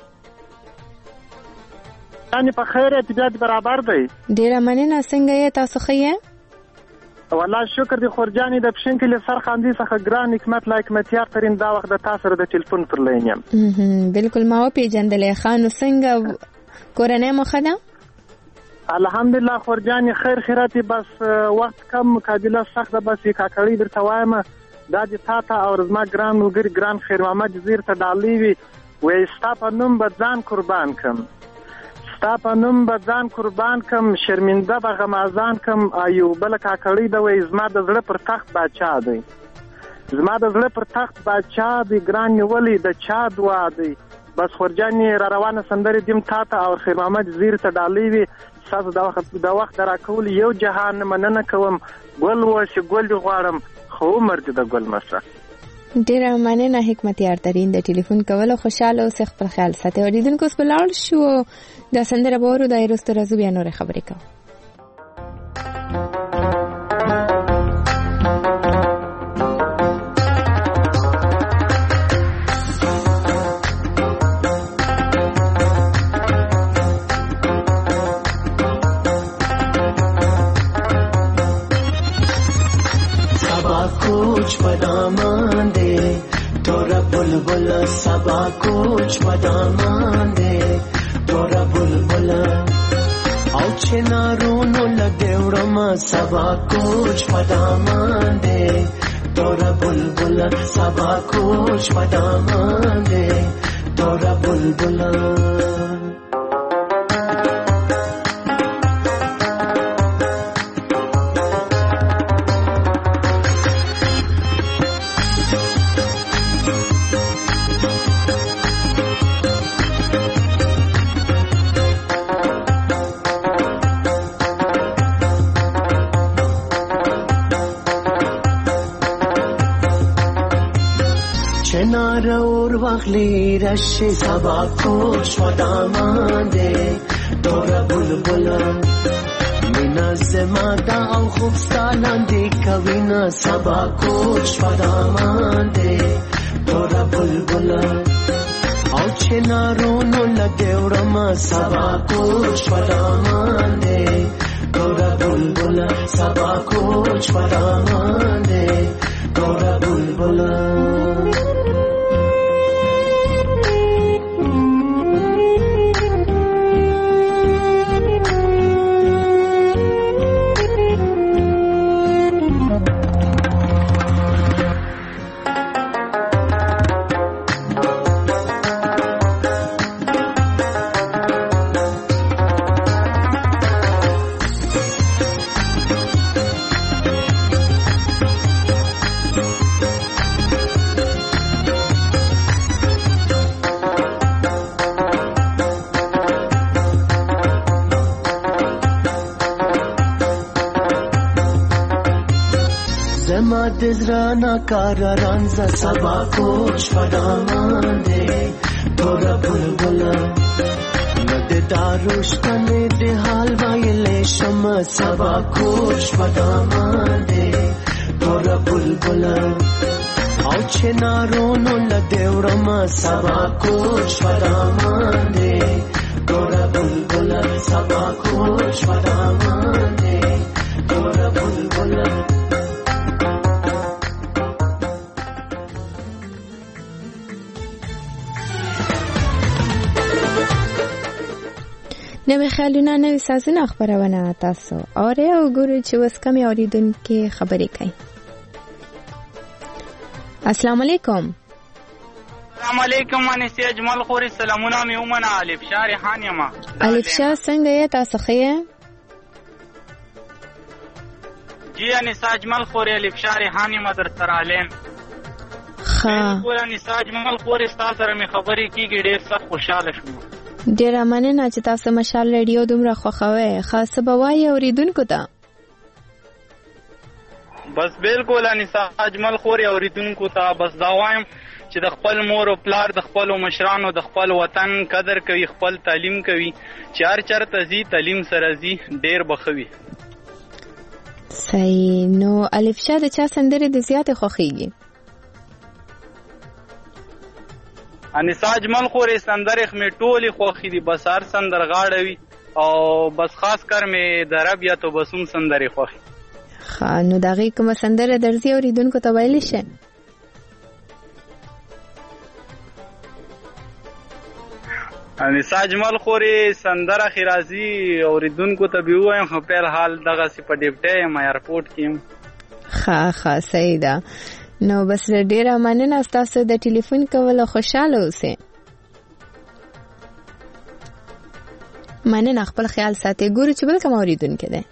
یعنی په خیر طبیعت برابر دی. ډیره مننه. څنګه یې تاسو ښه یې؟ والله شکر دی خورجانې. د پښین کلي سرخاندي څخه ګران حکمت لا حکمتیار ترین دا وخت د تاسو سره د ټلیفون پر لین یم. بالکل ما وپېژندلې. خانو څنګه کورنۍ مو ښه ده؟ الحمدلله خورجانې خیر خیراتي. بس وخت کم مقابله سخته. بس کاکړی درته وایم دا د تا ته او زما ګران ملګري ګران خیر محمد جزیر ته ډالۍ وي. وایي ستا په نوم به ځان قربان کم ستا په نوم به ځان قربان کم شرمنده به غمازان کم. یو بله کاکړی ده وایي زما د زړه پر تخت باچا دی زما د زړه پر تخت باچا دی ګران نیولی د چا دعا دی. بس خورجانې را روانه سندرې دیم تا ته او خیر محمد جزیر ته ډالۍ وي. ستاسو د وخت د راکول یو جهان مننه کوم. ګل وسې ګل دې غواړم خو عمر دې د ګل مشه. ډیره مننه حکمتیار ترین د ټلیفون کولو. خوشاله اوسې خپل خیال ساتئ. اوریدونکو اوس به لاړ شو دا سندره به اورو. دا وروسته راځو بیا نورې خبرې کوو. कुछ बदामान दे तोरा बुलबुल सबा कुछ बदामान दे तोरा बुलबुल او چنارونو لګوړم सबा कुछ बदामान दे तोरा बुलबुल सबा कुछ बदामान दे तोरा बुलबुल اور واخلی رشی سبا کوچ و دامانده دورا بلبلا مینا زمادا او خوبستانندی کوینا سبا کوچ و دامانده دورا بلبلا او چنارونو لدیورما سبا کوچ و دامانده دورا بلبلا سبا کوچ و دامانده دورا بلبلا دزرانا کارا رانزا سبا کوچ و دامانده دورا بلبلا نده داروش کنه ده حال وایل شما سبا کوچ و دامانده دورا بلبلا او چنارونو لدیورما سبا کوچ و دامانده دورا بلبلا سبا کوچ و دامانده دورا بلبلا نوې خیالونه نوې سازونه خپرونه تاسو اورئ او ګورئ چې اوس کومې اورېدونکي خبرې کوي. السلام علیکم. السلام علیکم انسي اجمل خوري سلامونه مې ومنه الف شاه ریحان یم. الف شاه څنګه یې تاسو ښه یې؟ جی انسي اجمل خوري الف شاه ریحان یم در سره علم. ښه ټول انسي اجمل خوري تاسو سره مې خبرې کیږي ډېر سخت خوشاله شوم. ډیره مننه چې تاسو مشال ریډیو دومره خوښوئ. خاصه به وایي اوریدونکو ته. بس بالکل انسا اجمل خوري اوریدونکو ته بس دا وایم چې د خپل مور او پلار د خپل مشرانو د خپل وطن قدر کوي، خپل تعلیم کوي، چې هر چرته زی تعلیم سره زی ډیر بخوي. صحیح. نو الف شاه د چا سندره د زیات خوخیږي؟ انسا اجمل خوري سندره مې ټولي خوخي دي، بس هر سندرغاړوي او بس خاص کر مې د رب یا تو بسوم سندره خوخي. نو دغه کومه سندره درځي اوریدونکو ته ویلی شي؟ انسا اجمل خوري سندره خیرازي اوریدونکو ته به وایم خو په حال دغه سی په ډیپټه یم ایرپورټ کې. ښه صحیح ده. نو بس ډیره مننه تاسو د ټلیفون کولو خوشاله اوسئ. مننه، خپل خیال ساتئ. ګورو چې بل کوم اوریدونکو دی.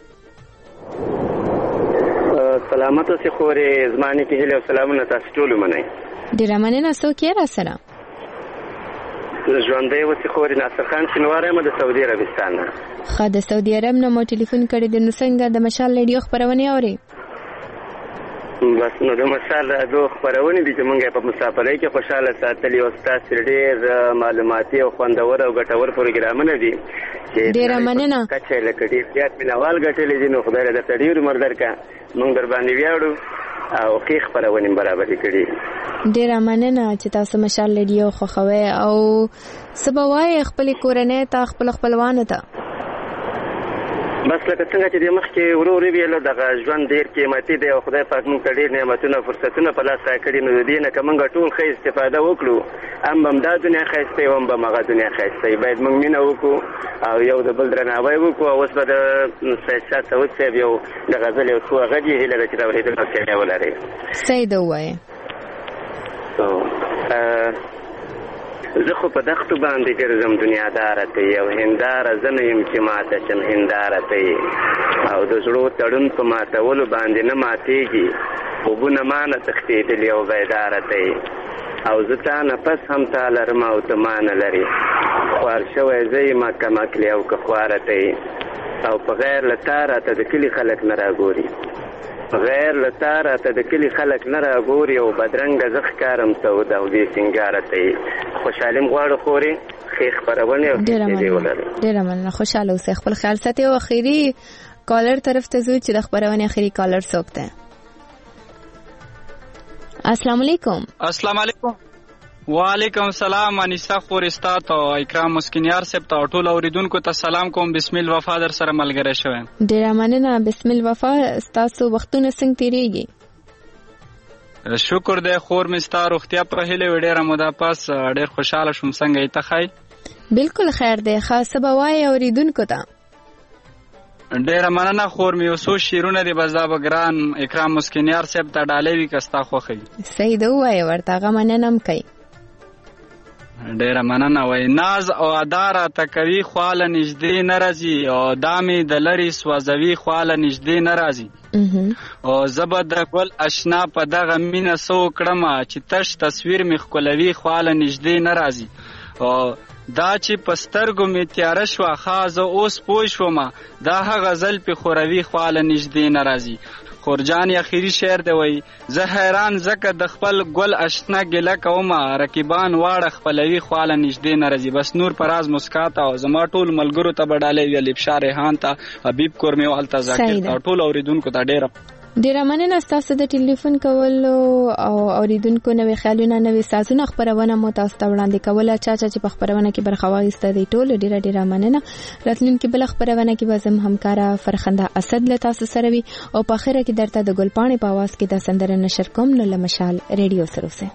سلامت اوسئ خوري، زمانه کې هیله او سلامونه تاسو ټول منئ. ډیره مننه. څوک یې را سره؟ ژوندۍ اوسئ خوري، ناصر خان شینواری یم د سعودي عربستان نه. ښه، د سعودي عرب نه مو ټلیفون کړی دی. نو څنګه د مشال ریډیو خپرونې اورئ؟ بس نو د مشال راډیو خپرونې دي چې موږ په مسافرۍ کې خوشاله ساتلي او ستاسو ډېر معلوماتي او خوندور او ګټور پروګرامونه دي. ډیره مننه. کچې لکه ډېر زیات مینوال ګټلې دي، نو خدای درته ډېر عمر درکړه. موږ در باندې ویاړو او ښې خپرونې برابرې کړي. ډیره مننه چې تاسو مشال ریډیو خوښوئ او څه به وایئ خپلې کورنۍ ته، خپلو خپلوانو ته؟ بس لکه څنګه چې د مخکې ورو ویلو دغه ژوند ډېر قیمتي دی او خدای پاک موږ ته ډېر نعمتونه او فرصتونه په لاس راکړي. نو د دې نه که موږ ټول ښه استفاده وکړو، هم به دا دنیا ښایسته وي، هم به همغه دنیا ښایسته وي. باید موږ مینه وکړو او یو د بل درناوی وکړو. اوس به د سید شاه سعود صاحب یو د غزل یو څو غږ یې هیله ده چې د اورېدلو سیالي ولرئ. صحیح ده، ووایه. زه خو په دښتو باندې ګرځم دنیاداره ته یې، او هنداره زه نه یم چې ماته شم هنداره ته یې، او د زړو تړون په ماتولو باندې نه ماتېږي، خوبونه ما نه تښتېدلي او بیداره ته یې، او زه تا نه پس هم تا لرم او ته ما نه لرې، خوار شوی زه یم کم عقلې او که خواره ته یې، او په غیر له تا راته د کلي خلک نه راګوري، غیر لتا راته د کلي خلک نه راګوري او بدرنګه زه ښکارم سودا او دې سینګاره ته خوشحالي م غواړو خورې ښې خپرونې او کیسې ولرئ. ډېره مننه، خوشحاله اوسئ، خپل خیال ساتئ. او اخري کالر طرف ته ځو چې د خپرونې اخري کالر څوک دی. السلام علیکم. السلام علیکم. وعلیکم السلام. انیسا خور استاد او اکرام مسکینیار صاحب ته ټول اوریدونکو ته سلام کوم. بسم الله وفا در سره ملګری شوم. ډېره مننه. بسم الله وفا، تاسو وختونه څنګه تیریږي؟ شکر دی خور مې ستا روغتیا په هیله وي. ډېره موده پس ډېر خوشحاله شوم. څنګه یې ته ښه؟ بالکل خیر دی. ښه څه به وایې اوریدونکو ته؟ ډېره مننه خور مې. یو څو شعرونه دي بس دا به ګران اکرام مسکینیار صاحب ته ډالۍ وي که ستا خوښوي. صحیح ده، ووایه ورته، هغه مننه هم کوي. ډېره مننه. وایي ناز او ادا راته کوي خواله نږدې نه راځي او دا مې د لرې سوځوي خواله نږدې نه راځي او زه به د ګل اشنا په دغه مینه څه وکړمه چې تش تصویر مې ښکلوي خواله نږدې نه راځي او دا چې په سترګو مې تیاره شوه ښه زه اوس پوه شومه دا هغه زلفې خوروي خواله نږدې نه راځي. خورجان اخیری شعر دی وای زه حیران زکه د خپل ګل اشنا ګله کومه رقیبان واړه خپلوي خواله نږدې نه راځي. بس نور پراز مسکات او زما ټول ملګرو ته بډالې وی لبشا ریحان ته حبیب کورمی والته ذکر او ټول اوریدونکو ته ډېره مننه ستاسو د ټلیفون کولو او اوریدونکو نوې خیالونه نوې سازونه خپرونه مو تاسو ته وړاندې کوله. چا چې په خپرونه کې برخه واخیسته دی ټول ډېره مننه. راتلونکي بل خپرونه کې به زم همکاره فرخنده اسد له تاسو سره وي او په اخره کې درته د ګلپاڼې په आवाज کې د سندره نشر کوم. نو له مشال ریډیو سره اوسئ.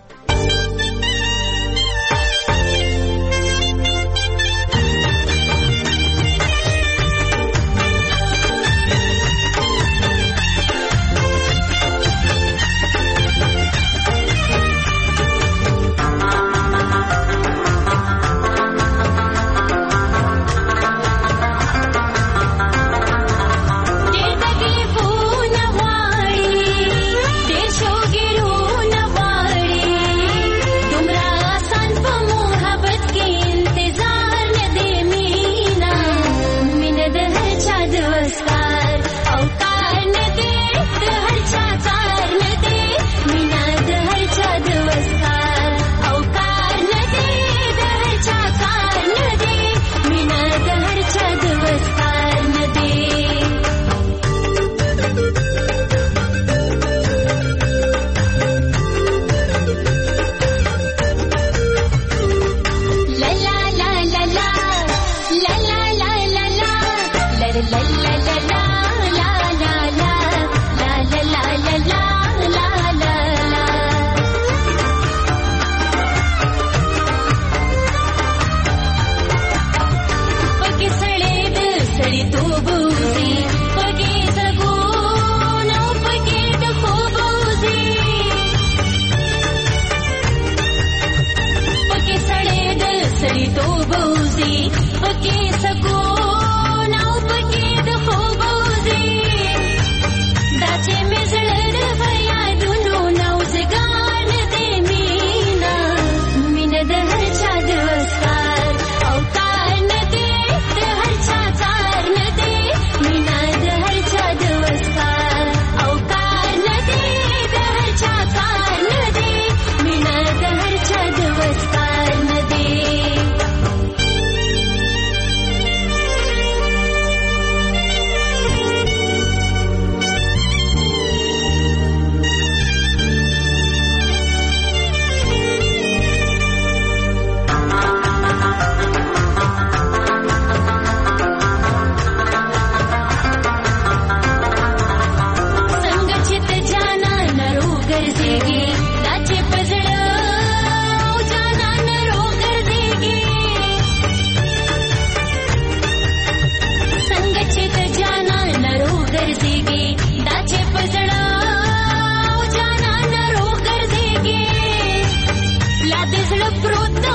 Fruta